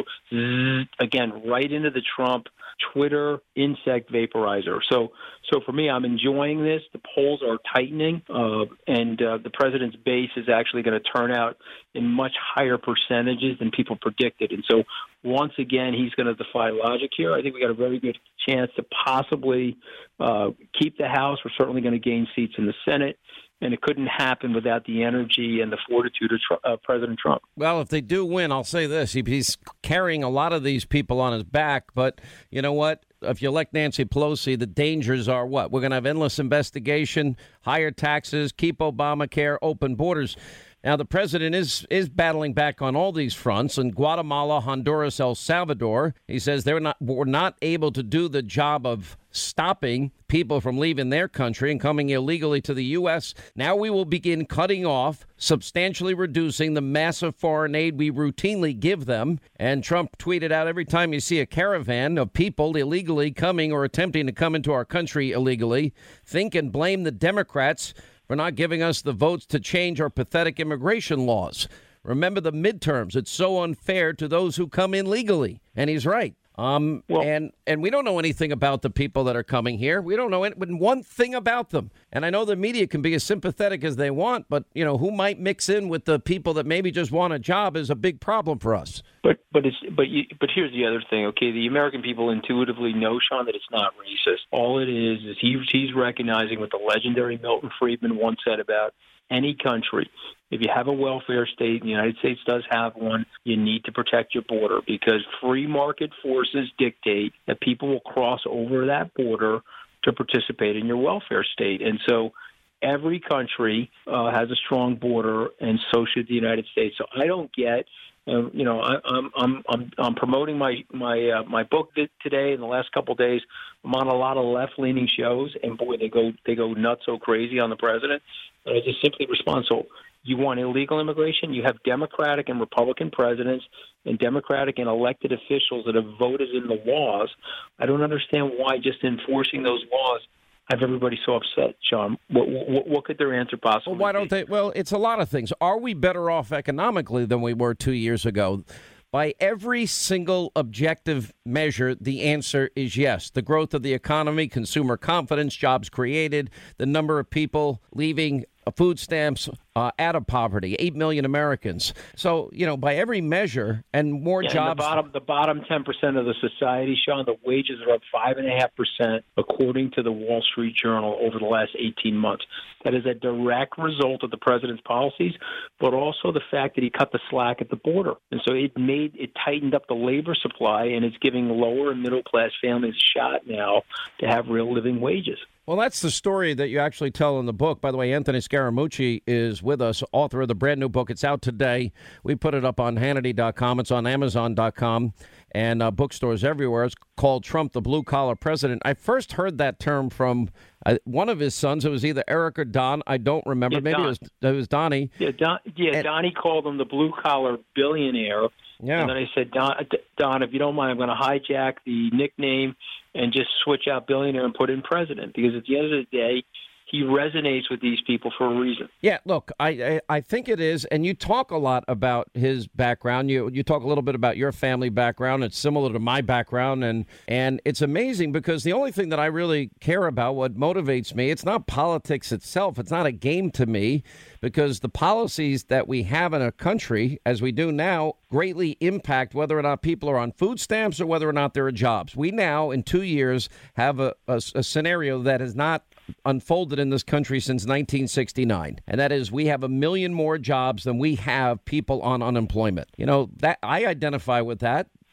again, right into the Trump Twitter insect vaporizer. So so for me, I'm enjoying this. The polls are tightening, uh, and uh, the president's base is actually going to turn out in much higher percentages than people predicted. And so once again, he's going to defy logic here. I think we got a very good chance to possibly uh, keep the House. We're certainly going to gain seats in the Senate. And it couldn't happen without the energy and the fortitude of Trump, uh, President Trump. Well, if they do win, I'll say this. He, he's carrying a lot of these people on his back. But you know what? If you elect Nancy Pelosi, the dangers are what? We're going to have endless investigation, higher taxes, keep Obamacare, open borders. Now, the president is is battling back on all these fronts in Guatemala, Honduras, El Salvador. He says they're not we're not able to do the job of stopping people from leaving their country and coming illegally to the U S. Now we will begin cutting off, substantially reducing the massive foreign aid we routinely give them. And Trump tweeted out, every time you see a caravan of people illegally coming or attempting to come into our country illegally, think and blame the Democrats for not giving us the votes to change our pathetic immigration laws. Remember the midterms. It's so unfair to those who come in legally. And he's right. Um, well, and and we don't know anything about the people that are coming here. We don't know any, one thing about them. And I know the media can be as sympathetic as they want, but, you know, who might mix in with the people that maybe just want a job is a big problem for us. But but it's but you, but here's the other thing. OK, the American people intuitively know, Sean, that it's not racist. All it is is he, he's recognizing what the legendary Milton Friedman once said about any country. If you have a welfare state, and the United States does have one, you need to protect your border because free market forces dictate that people will cross over that border to participate in your welfare state. And so every country uh, has a strong border, and so should the United States. So I don't get, uh, you know, I, I'm I'm I'm I'm promoting my my uh, my book today. In the last couple of days, I'm on a lot of left leaning shows, and boy, they go they go nuts so crazy on the president. But I just simply respond. So you want illegal immigration? You have Democratic and Republican presidents and Democratic and elected officials that have voted in the laws. I don't understand why just enforcing those laws have everybody so upset, Sean. What, what, what could their answer possibly Well, why don't be? they? Well, it's a lot of things. Are we better off economically than we were two years ago? By every single objective measure, the answer is yes. The growth of the economy, consumer confidence, jobs created, the number of people leaving food stamps uh, out of poverty, eight million Americans. So, you know, by every measure and more yeah, jobs. And the bottom, the bottom ten percent of the society, Sean, the wages are up five point five percent, according to the Wall Street Journal, over the last eighteen months. That is a direct result of the president's policies, but also the fact that he cut the slack at the border. And so it made it tightened up the labor supply, and it's giving lower and middle class families a shot now to have real living wages. Well, that's the story that you actually tell in the book. By the way, Anthony Scaramucci is with us, author of the brand new book. It's out today. We put it up on Hannity dot com. It's on Amazon dot com and uh, bookstores everywhere. It's called Trump, the Blue Collar President. I first heard that term from uh, one of his sons. It was either Eric or Don. I don't remember. Yeah, Maybe Don. it was, it was Donnie. Yeah, Don, yeah and, Donnie called him the blue collar billionaire. Yeah. And then I said, Don, Don, if you don't mind, I'm going to hijack the nickname and just switch out billionaire and put in president. Because at the end of the day, he resonates with these people for a reason. Yeah, look, I, I I think it is. And you talk a lot about his background. You you talk a little bit about your family background. It's similar to my background. And, and it's amazing because the only thing that I really care about, what motivates me, it's not politics itself. It's not a game to me because the policies that we have in a country, as we do now, greatly impact whether or not people are on food stamps or whether or not there are jobs. We now, in two years, have a, a, a scenario that has not unfolded in this country since nineteen sixty-nine. And that is we have a million more jobs than we have people on unemployment. You know, that I identify with that.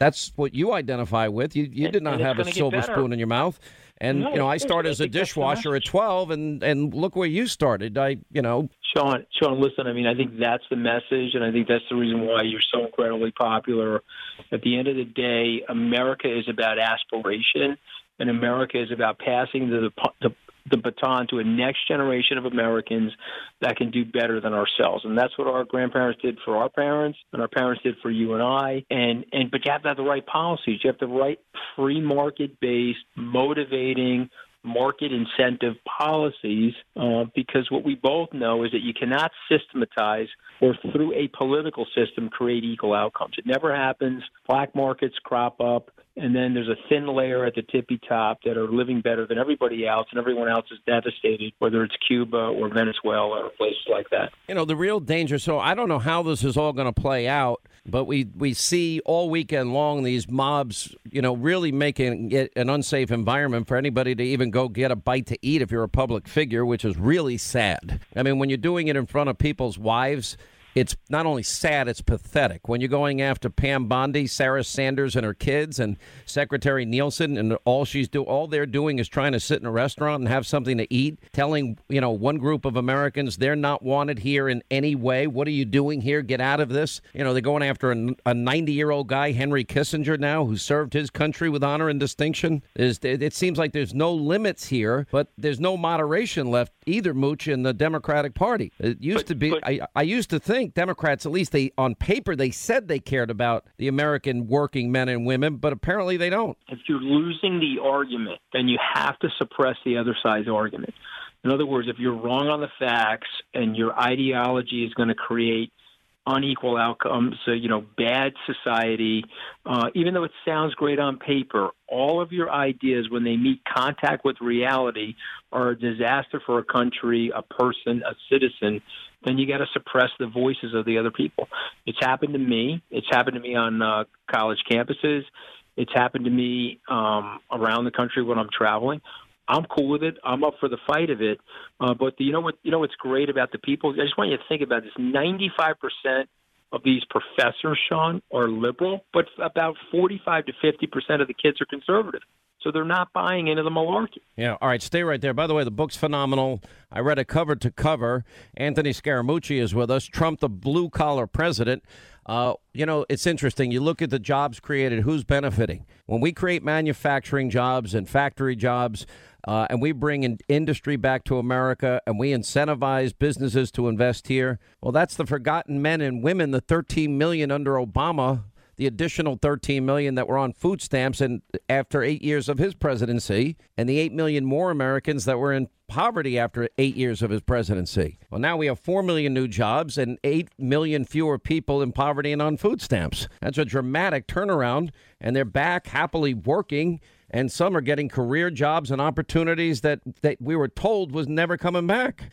that's what you identify with. You you did not and have a it's gonna silver get better. spoon in your mouth. And, No, you know, I of course, started I as a think that's the dishwasher at twelve, and, and look where you started. I, you know. Sean, Sean, listen, I mean, I think that's the message, and I think that's the reason why you're so incredibly popular. At the end of the day, America is about aspiration, and America is about passing the, the, the baton to a next generation of Americans that can do better than ourselves. And that's what our grandparents did for our parents, and our parents did for you and I. And, and but you have to have the right policies. You have the right free market-based, motivating, market incentive policies, uh, because what we both know is that you cannot systematize or through a political system create equal outcomes. It never happens. Black markets crop up, and then there's a thin layer at the tippy top that are living better than everybody else, and everyone else is devastated, whether it's Cuba or Venezuela or places like that. You know, the real danger, so I don't know how this is all going to play out, but we, we see all weekend long these mobs, you know, really making it an unsafe environment for anybody to even go get a bite to eat if you're a public figure, which is really sad. I mean, when you're doing it in front of people's wives, it's not only sad, it's pathetic. When you're going after Pam Bondi, Sarah Sanders and her kids, and Secretary Nielsen, and all she's do, all they're doing is trying to sit in a restaurant and have something to eat, telling, you know, one group of Americans they're not wanted here in any way. What are you doing here? Get out of this. You know, they're going after a ninety-year-old guy, Henry Kissinger, now, who served his country with honor and distinction. There's, it seems like there's no limits here, but there's no moderation left either, Mooch, in the Democratic Party. It used but, to be, but, I, I used to think Democrats, at least they on paper, they said they cared about the American working men and women, but apparently they don't. If you're losing the argument, then you have to suppress the other side's argument. In other words, if you're wrong on the facts and your ideology is going to create unequal outcomes, so, you know, bad society, uh, even though it sounds great on paper, all of your ideas, when they meet contact with reality, are a disaster for a country, a person, a citizen, then you got to suppress the voices of the other people. It's happened to me. It's happened to me on uh, college campuses. It's happened to me um, around the country when I'm traveling. I'm cool with it. I'm up for the fight of it. Uh, but the, you know what? You know what's great about the people? I just want you to think about this. ninety-five percent of these professors, Sean, are liberal, but about forty-five to fifty percent of the kids are conservative. So they're not buying into the malarkey. Yeah, all right, stay right there. By the way, the book's phenomenal. I read it cover to cover. Anthony Scaramucci is with us. Trump, the blue-collar president. Uh, you know, it's interesting. You look at the jobs created, who's benefiting? When we create manufacturing jobs and factory jobs, uh, and we bring in industry back to America, and we incentivize businesses to invest here, well, that's the forgotten men and women, the thirteen million under Obama, the additional thirteen million that were on food stamps and after eight years of his presidency, and the eight million more Americans that were in poverty after eight years of his presidency. Well, now we have four million new jobs and eight million fewer people in poverty and on food stamps. That's a dramatic turnaround, and they're back happily working, and some are getting career jobs and opportunities that, that we were told was never coming back.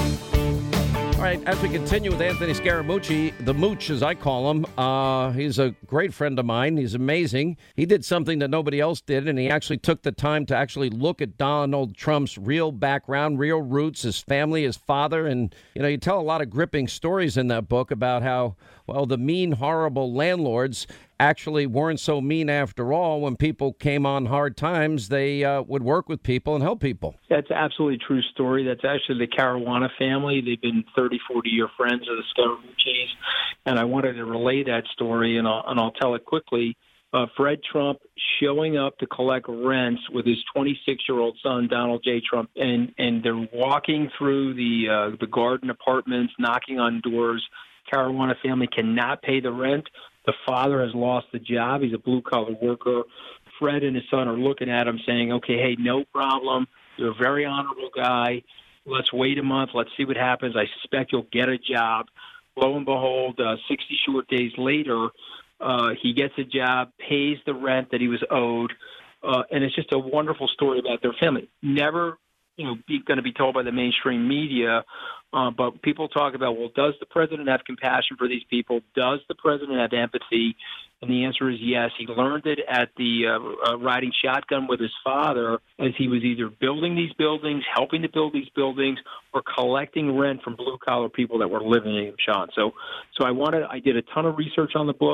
All right, as we continue with Anthony Scaramucci, the Mooch, as I call him, uh, he's a great friend of mine. He's amazing. He did something that nobody else did, and he actually took the time to actually look at Donald Trump's real background, real roots, his family, his father. And, you know, you tell a lot of gripping stories in that book about how, well, the mean, horrible landlords actually weren't so mean after all. When people came on hard times, they uh, would work with people and help people. That's absolutely a true story. That's actually the Caruana family. They've been thirty, forty-year friends of the Scaramucci's, and I wanted to relay that story, and I'll, and I'll tell it quickly. Uh, Fred Trump showing up to collect rents with his twenty-six-year-old son, Donald J. Trump, and, and they're walking through the uh, the garden apartments, knocking on doors. Caruana family cannot pay the rent. The father has lost the job. He's a blue-collar worker. Fred and his son are looking at him saying, okay, hey, no problem. You're a very honorable guy. Let's wait a month. Let's see what happens. I suspect you'll get a job. Lo and behold, uh, sixty short days later, uh, he gets a job, pays the rent that he was owed, uh, and it's just a wonderful story about their family. Never you know, be, going to be told by the mainstream media. Uh, but people talk about, well, does the president have compassion for these people? Does the president have empathy? And the answer is yes. He learned it at the uh, uh, riding shotgun with his father as he was either building these buildings, helping to build these buildings, or collecting rent from blue-collar people that were living in them, Sean. So, so I wanted, I did a ton of research on the book.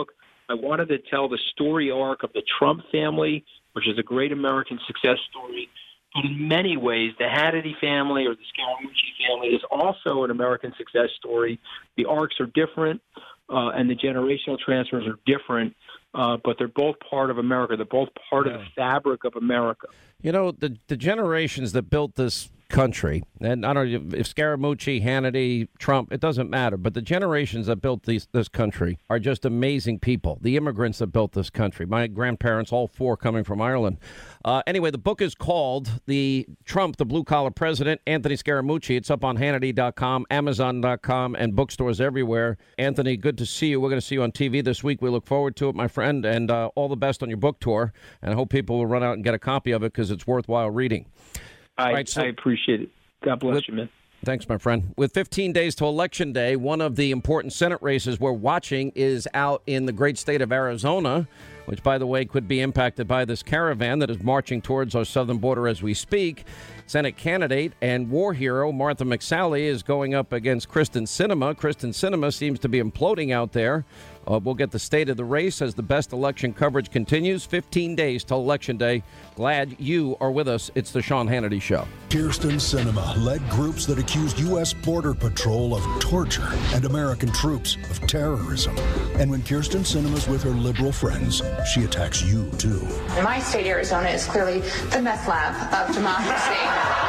I wanted to tell the story arc of the Trump family, which is a great American success story. But in many ways, the Hannity family or the Scaramucci family is also an American success story. The arcs are different, uh, and the generational transfers are different, uh, but they're both part of America. They're both part yeah. of the fabric of America. You know, the the generations that built this country, and I don't know if Scaramucci, Hannity, Trump, it doesn't matter, but the generations that built these, this country are just amazing people. The immigrants that built this country, my grandparents, all four coming from Ireland. Uh, anyway, the book is called The Trump, the Blue Collar President, Anthony Scaramucci. It's up on Hannity dot com, Amazon dot com, and bookstores everywhere. Anthony, good to see you. We're going to see you on T V this week. We look forward to it, my friend, and uh, all the best on your book tour. And I hope people will run out and get a copy of it because it's worthwhile reading. I, right, so, I appreciate it. God bless with, you, man. Thanks, my friend. With fifteen days to Election Day, one of the important Senate races we're watching is out in the great state of Arizona, which, by the way, could be impacted by this caravan that is marching towards our southern border as we speak. Senate candidate and war hero Martha McSally is going up against Kyrsten Sinema. Kyrsten Sinema seems to be imploding out there. Uh, we'll get the state of the race as the best election coverage continues. fifteen days till Election Day. Glad you are with us. It's the Sean Hannity Show. Kyrsten Sinema led groups that accused U S. Border Patrol of torture and American troops of terrorism. And when Kyrsten Sinema's with her liberal friends, she attacks you, too. My state, Arizona, is clearly the meth lab of democracy.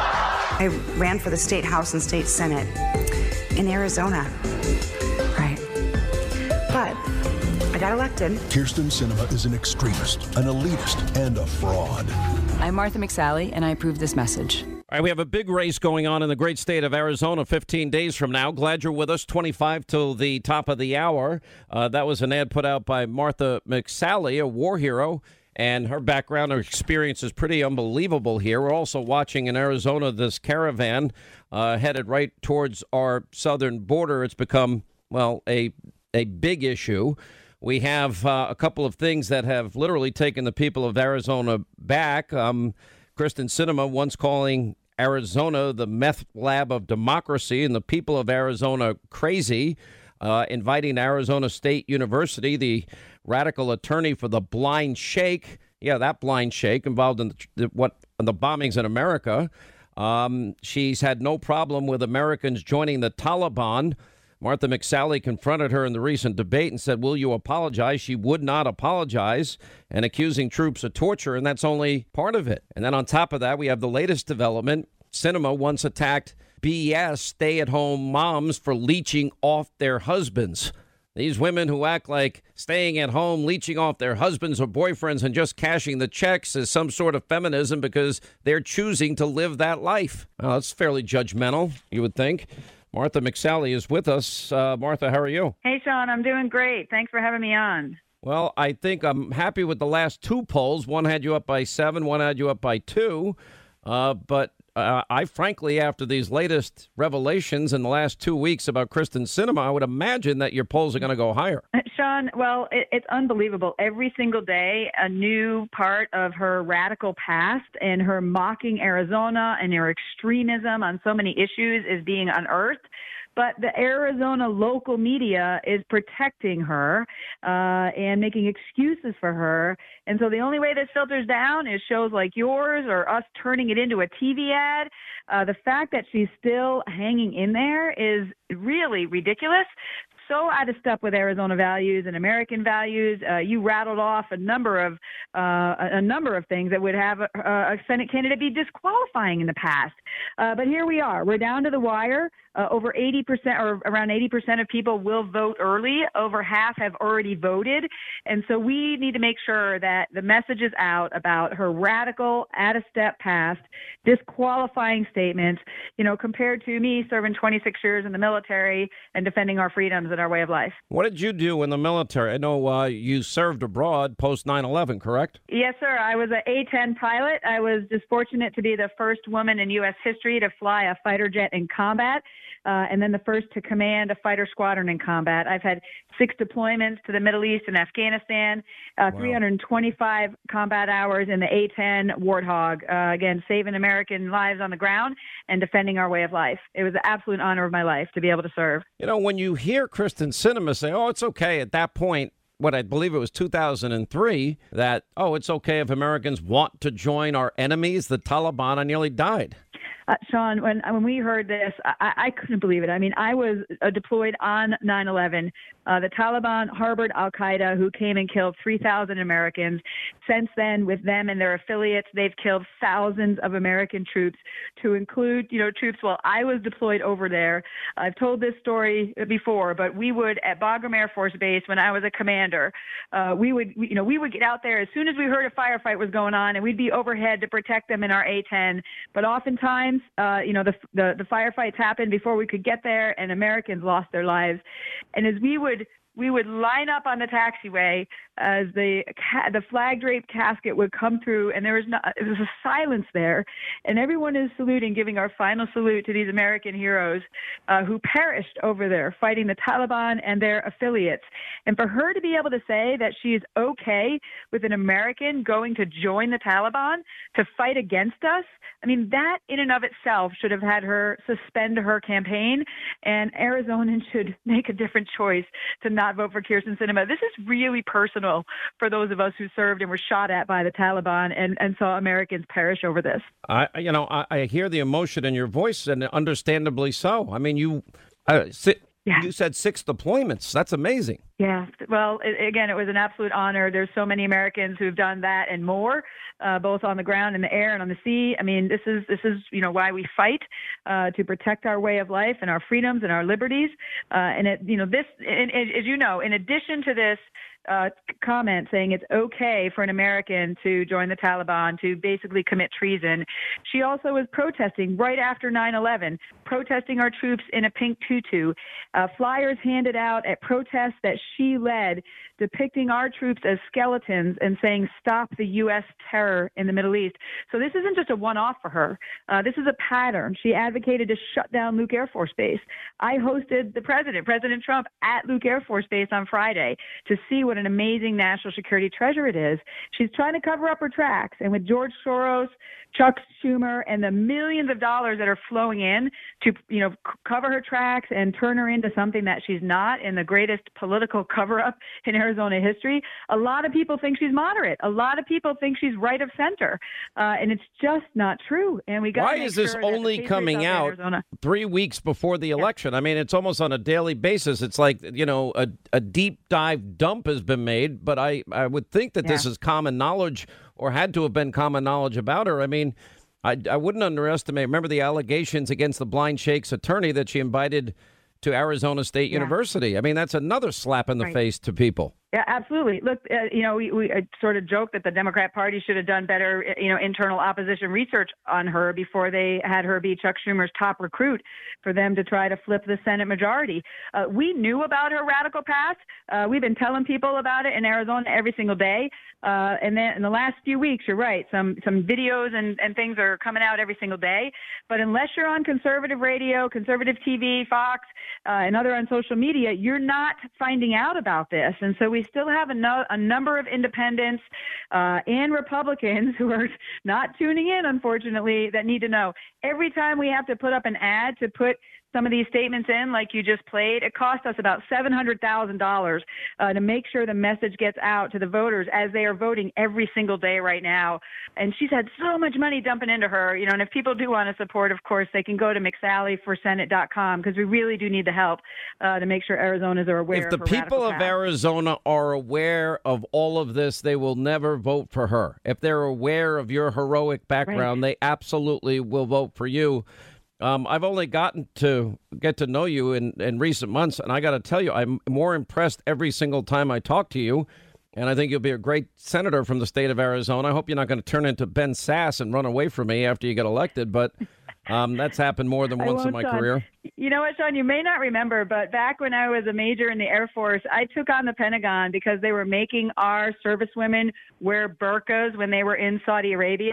I ran for the state house and state senate in Arizona. Right. But I got elected. Kyrsten Sinema is an extremist, an elitist, and a fraud. I'm Martha McSally, and I approve this message. All right, we have a big race going on in the great state of Arizona fifteen days from now. Glad you're with us. twenty-five till the top of the hour. Uh, that was an ad put out by Martha McSally, a war hero. And her background, her experience is pretty unbelievable here. We're also watching in Arizona this caravan uh, headed right towards our southern border. It's become, well, a a big issue. We have uh, a couple of things that have literally taken the people of Arizona back. Um, Kyrsten Sinema once calling Arizona the meth lab of democracy and the people of Arizona crazy, uh, inviting Arizona State University, the radical attorney for the blind sheikh, yeah, that blind sheikh involved in the, the, what in the bombings in America. Um, she's had no problem with Americans joining the Taliban. Martha McSally confronted her in the recent debate and said, will you apologize? She would not apologize, and accusing troops of torture, and that's only part of it. And then on top of that, we have the latest development. Sinema once attacked B S stay-at-home moms for leeching off their husbands. These women who act like staying at home, leeching off their husbands or boyfriends and just cashing the checks is some sort of feminism because they're choosing to live that life. Well, that's fairly judgmental, you would think. Martha McSally is with us. Uh, Martha, how are you? Hey, Sean, I'm doing great. Thanks for having me on. Well, I think I'm happy with the last two polls. One had you up by seven, one had you up by two. Uh, but uh, I frankly, after these latest revelations in the last two weeks about Kyrsten Sinema, I would imagine that your polls are going to go higher. Sean, well, it, it's unbelievable. Every single day, a new part of her radical past and her mocking Arizona and her extremism on so many issues is being unearthed. But the Arizona local media is protecting her uh, and making excuses for her. And so the only way this filters down is shows like yours or us turning it into a T V ad. Uh, the fact that she's still hanging in there is really ridiculous. So out of step with Arizona values and American values. Uh, you rattled off a number of uh, a number of things that would have a, a Senate candidate be disqualifying in the past. Uh, but here we are. We're down to the wire. Uh, over eighty percent or around eighty percent of people will vote early. Over half have already voted. And so we need to make sure that the message is out about her radical, out-of-step past, disqualifying statements, you know, compared to me serving twenty-six years in the military and defending our freedoms and our way of life. What did you do in the military? I know uh, you served abroad post nine eleven, correct? Yes, sir. I was an A ten pilot. I was just fortunate to be the first woman in U S history to fly a fighter jet in combat. Uh, and then the first to command a fighter squadron in combat. I've had six deployments to the Middle East and Afghanistan, uh, wow. three hundred twenty-five combat hours in the A ten Warthog, uh, again, saving American lives on the ground and defending our way of life. It was an absolute honor of my life to be able to serve. You know, when you hear Kyrsten Sinema say, oh, it's okay at that point, what I believe it was two thousand three, that, oh, it's okay if Americans want to join our enemies, the Taliban. I nearly died. Uh, Sean, when when we heard this, I, I couldn't believe it. I mean, I was uh, deployed on nine eleven. Uh, the Taliban harbored al-Qaeda, who came and killed three thousand Americans. Since then, with them and their affiliates, they've killed thousands of American troops, to include, you know, troops while I was deployed over there. I've told this story before, but we would, at Bagram Air Force Base, when I was a commander, uh, we would, you know, we would get out there as soon as we heard a firefight was going on, and we'd be overhead to protect them in our A ten. But oftentimes, uh, you know, the, the the firefights happened before we could get there, and Americans lost their lives. And as we would we would line up on the taxiway as the the flag draped casket would come through, and there was not there was a silence there, and everyone is saluting, giving our final salute to these American heroes uh, who perished over there fighting the Taliban and their affiliates. And for her to be able to say that she is okay with an American going to join the Taliban to fight against us, I mean, that in and of itself should have had her suspend her campaign, and Arizonans should make a different choice to not vote for Kyrsten Sinema. This is really personal for those of us who served and were shot at by the Taliban and, and saw Americans perish over this. I, you know, I, I hear the emotion in your voice, and understandably so. I mean, you, uh, sit, yeah. you said six deployments. That's amazing. Yeah. Well, it, again, it was an absolute honor. There's so many Americans who've done that and more, uh, both on the ground, in the air, and on the sea. I mean, this is this is you know why we fight uh, to protect our way of life and our freedoms and our liberties. Uh, and it, you know, this, and, and, as you know, in addition to this uh, comment saying it's okay for an American to join the Taliban, to basically commit treason, she also was protesting right after nine eleven, protesting our troops in a pink tutu, uh, flyers handed out at protests that she led, depicting our troops as skeletons and saying, "Stop the U S terror in the Middle East." So this isn't just a one-off for her. Uh, this is a pattern. She advocated to shut down Luke Air Force Base. I hosted the president, President Trump, at Luke Air Force Base on Friday to see what an amazing national security treasure it is. She's trying to cover up her tracks. And with George Soros, Chuck Schumer, and the millions of dollars that are flowing in to, you know, c- cover her tracks and turn her into something that she's not, in the greatest political cover-up in Arizona history, a lot of people think she's moderate. A lot of people think she's right of center. Uh, and it's just not true. And we got Why is this sure only coming out three weeks before the election? Yeah. I mean, it's almost on a daily basis. It's like, you know, a, a deep dive dump has been made, but I, I would think that yeah. this is common knowledge, or had to have been common knowledge about her. I mean, I, I wouldn't underestimate. Remember the allegations against the blind Sheikh's attorney that she invited to Arizona State yeah. University. I mean, that's another slap in the right. face to people. Yeah, absolutely. Look, uh, you know, we, we uh, sort of joke that the Democrat Party should have done better, you know, internal opposition research on her before they had her be Chuck Schumer's top recruit for them to try to flip the Senate majority. Uh, we knew about her radical past. Uh, we've been telling people about it in Arizona every single day. Uh, and then in the last few weeks, you're right, some some videos and, and things are coming out every single day. But unless you're on conservative radio, conservative T V, Fox, uh, and other on social media, you're not finding out about this. And so we still have a, no, a number of independents uh, and Republicans who are not tuning in, unfortunately, that need to know. Every time we have to put up an ad to put some of these statements in, like you just played, it cost us about seven hundred thousand dollars uh, to make sure the message gets out to the voters as they are voting every single day right now. And she's had so much money dumping into her, you know, and if people do want to support, of course, they can go to mcsally for senate dot com, because we really do need the help uh, to make sure Arizonans are aware of her. If the people of path. Arizona are aware of all of this, they will never vote for her. If they're aware of your heroic background, right. they absolutely will vote for you. Um, I've only gotten to get to know you in, in recent months, and I got to tell you, I'm more impressed every single time I talk to you, and I think you'll be a great senator from the state of Arizona. I hope you're not going to turn into Ben Sass and run away from me after you get elected, but um, that's happened more than once in my Sean. career. You know what, Sean, you may not remember, but back when I was a major in the Air Force, I took on the Pentagon because they were making our servicewomen wear burqas when they were in Saudi Arabia.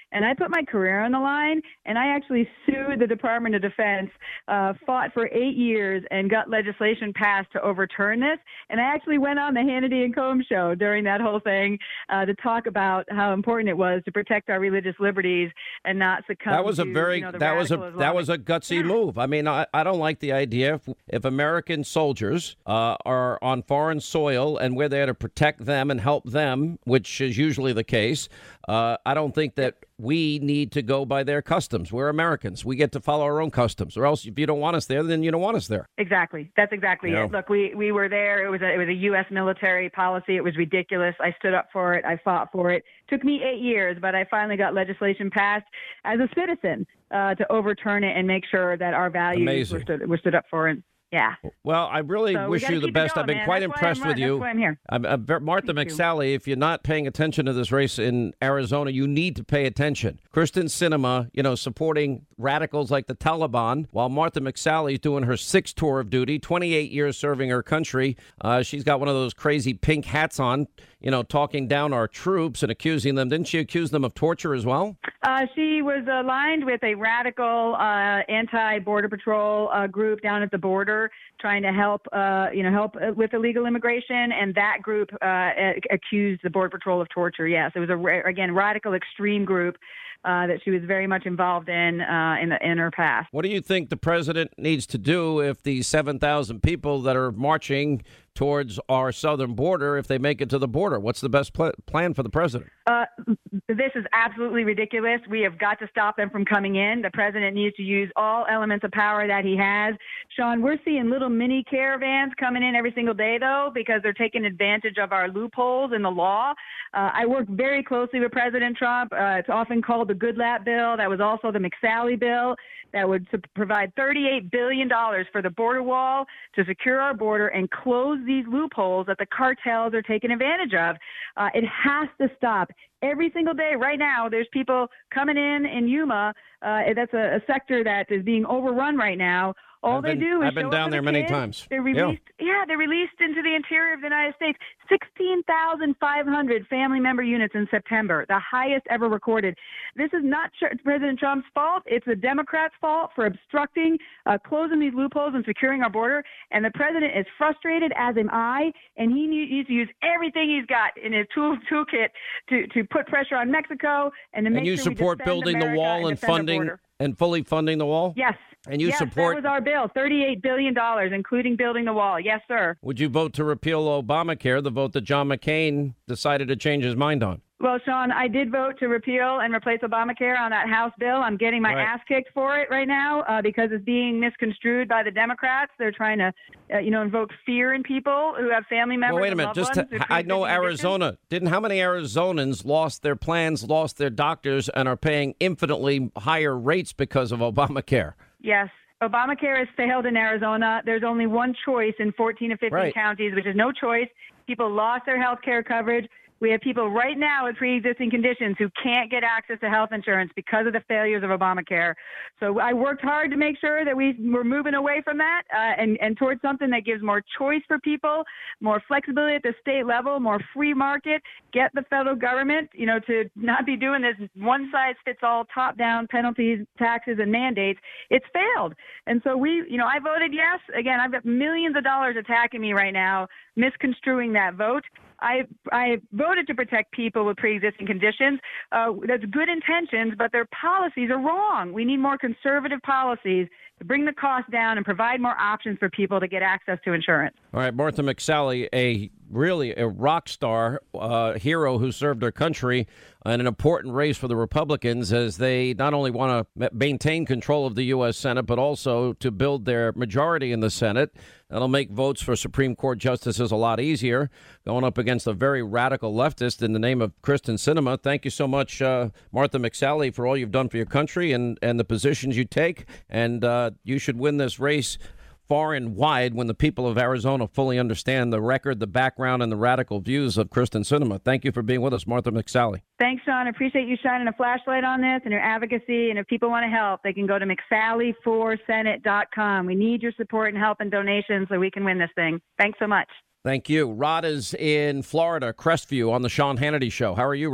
and I put my career on the line, and I actually sued the Department of Defense, uh, fought for eight years, and got legislation passed to overturn this. And I actually went on the Hannity and Combs show during that whole thing uh, to talk about how important it was to protect our religious liberties and not succumb. That was a to, very you know, the that was a radical that was a Islamic- gutsy Yeah. move. I mean, I, I don't like the idea if, if American soldiers uh, are on foreign soil and we're there to protect them and help them, which is usually the case. Uh, I don't think that we need to go by their customs. We're Americans. We get to follow our own customs. Or else, if you don't want us there, then you don't want us there. Exactly. That's exactly You know. it. Look, we, we were there. It was a, it was a U S military policy. It was ridiculous. I stood up for it. I fought for it. Took me eight years, but I finally got legislation passed as a citizen uh, to overturn it and make sure that our values Amazing. were stood, were stood up for. And yeah. Well, I really So we wish gotta you the keep it best. going, I've been man. quite That's why impressed I'm with right- you. that's why I'm here. I'm, I'm ver- Martha Thank you. McSally, if you're not paying attention to this race in Arizona, you need to pay attention. Kristen Sinema, you know, supporting radicals like the Taliban, while Martha McSally is doing her sixth tour of duty, twenty-eight years serving her country. Uh, she's got one of those crazy pink hats on, you know, talking down our troops and accusing them. Didn't she accuse them of torture as well? Uh, she was aligned with a radical uh, anti-border patrol uh, group down at the border, trying to help, uh, you know, help uh, with illegal immigration. And that group uh, a- accused the border patrol of torture. Yes, it was a ra- again radical extreme group uh, that she was very much involved in uh, in, the, in her past. What do you think the president needs to do if the seven thousand people that are marching towards our southern border, if they make it to the border? What's the best pl- plan for the president? Uh, this is absolutely ridiculous. We have got to stop them from coming in. The president needs to use all elements of power that he has. Sean, we're seeing little mini caravans coming in every single day, though, because they're taking advantage of our loopholes in the law. Uh, I work very closely with President Trump. Uh, it's often called the Goodlatte bill. That was also the McSally bill that would su- provide thirty-eight billion dollars for the border wall to secure our border and close these loopholes that the cartels are taking advantage of. Uh, it has to stop. Every single day right now, there's people coming in in Yuma. Uh, that's a, a sector that is being overrun right now. All I've they been- do is I've been show down up with there a many kid. times. They're Yeah. released. Yeah, they're released into the interior of the United States. sixteen thousand five hundred family member units in September, the highest ever recorded. This is not Tr- President Trump's fault. It's the Democrats' fault for obstructing, uh, closing these loopholes and securing our border. And the president is frustrated, as am I, and he need- needs to use everything he's got in his tool toolkit to, to put pressure on Mexico and to make And you sure we support defend building America the wall and defend our funding border. and fully funding the wall? Yes. And you yes, support- that was our bill, thirty-eight billion dollars, including building the wall. Yes, sir. Would you vote to repeal Obamacare, the vote that John McCain decided to change his mind on? Well, Sean, I did vote to repeal and replace Obamacare on that House bill. I'm getting my Right. ass kicked for it right now uh, because it's being misconstrued by the Democrats. They're trying to, uh, you know, invoke fear in people who have family members. Well, wait a and minute. loved Just ones to, who I know pre-existing Arizona didn't. How many Arizonans lost their plans, lost their doctors, and are paying infinitely higher rates because of Obamacare? Yes. Obamacare has failed in Arizona. There's only one choice in fourteen to fifteen Right. counties, which is no choice. People lost their health care coverage. We have people right now with pre-existing conditions who can't get access to health insurance because of the failures of Obamacare. So I worked hard to make sure that we were moving away from that uh, and, and towards something that gives more choice for people, more flexibility at the state level, more free market, get the federal government, you know, to not be doing this one-size-fits-all top-down penalties, taxes, and mandates. It's failed. And so we, you know, I voted yes. Again, I've got millions of dollars attacking me right now, misconstruing that vote. I I voted to protect people with pre-existing conditions. Uh, that's good intentions, but their policies are wrong. We need more conservative policies to bring the cost down and provide more options for people to get access to insurance. All right, Martha McSally, a really a rock star uh, hero who served her country in an important race for the Republicans as they not only want to maintain control of the U S. Senate, but also to build their majority in the Senate. That'll make votes for Supreme Court justices a lot easier, going up against a very radical leftist in the name of Kristen Sinema. Thank you so much, uh, Martha McSally, for all you've done for your country and, and the positions you take. And uh, you should win this race far and wide when the people of Arizona fully understand the record, the background, and the radical views of Kristen Sinema. Thank you for being with us, Martha McSally. Thanks, Sean. I appreciate you shining a flashlight on this and your advocacy. And if people want to help, they can go to McSally for Senate dot com. We need your support and help and donations so we can win this thing. Thanks so much. Thank you. Rod is in Florida, Crestview, on the Sean Hannity Show. How are you, Rod?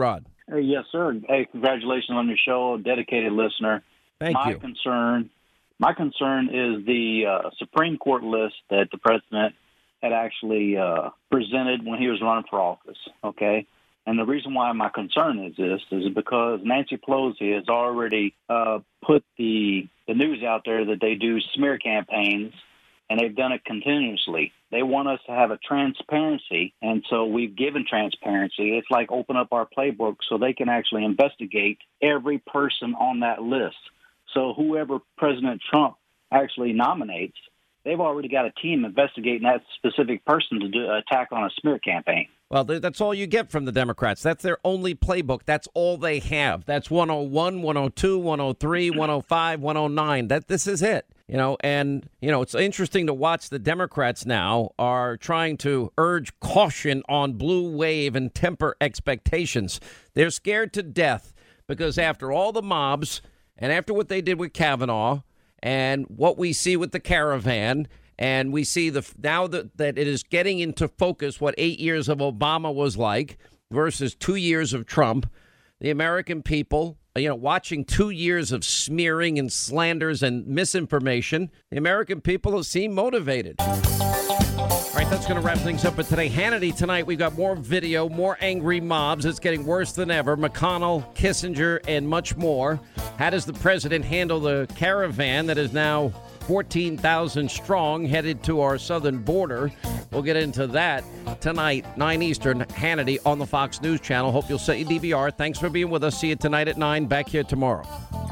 Hey, yes, sir. Hey, congratulations on your show, dedicated listener. Thank my you. concern, my concern is the uh, Supreme Court list that the president had actually uh, presented when he was running for office. Okay, and the reason why my concern is this is because Nancy Pelosi has already uh, put the the news out there that they do smear campaigns. And they've done it continuously. They want us to have a transparency, and so we've given transparency. It's like open up our playbook so they can actually investigate every person on that list. So whoever President Trump actually nominates, they've already got a team investigating that specific person to do an attack on a smear campaign. Well, that's all you get from the Democrats. That's their only playbook. That's all they have. That's one oh one, one oh two, one oh three, one oh five, one oh nine. That this is it. You know, and, you know, it's interesting to watch the Democrats now are trying to urge caution on blue wave and temper expectations. They're scared to death because after all the mobs and after what they did with Kavanaugh and what we see with the caravan, and we see the now that, that it is getting into focus what eight years of Obama was like versus two years of Trump, the American people, you know, watching two years of smearing and slanders and misinformation, the American people seem motivated. All right, that's going to wrap things up for today. Hannity tonight, we've got more video, more angry mobs. It's getting worse than ever. McConnell, Kissinger, and much more. How does the president handle the caravan that is now fourteen thousand strong headed to our southern border? We'll get into that tonight, nine Eastern, Hannity on the Fox News Channel. Hope you'll set your D V R. Thanks for being with us. See you tonight at nine. Back here tomorrow.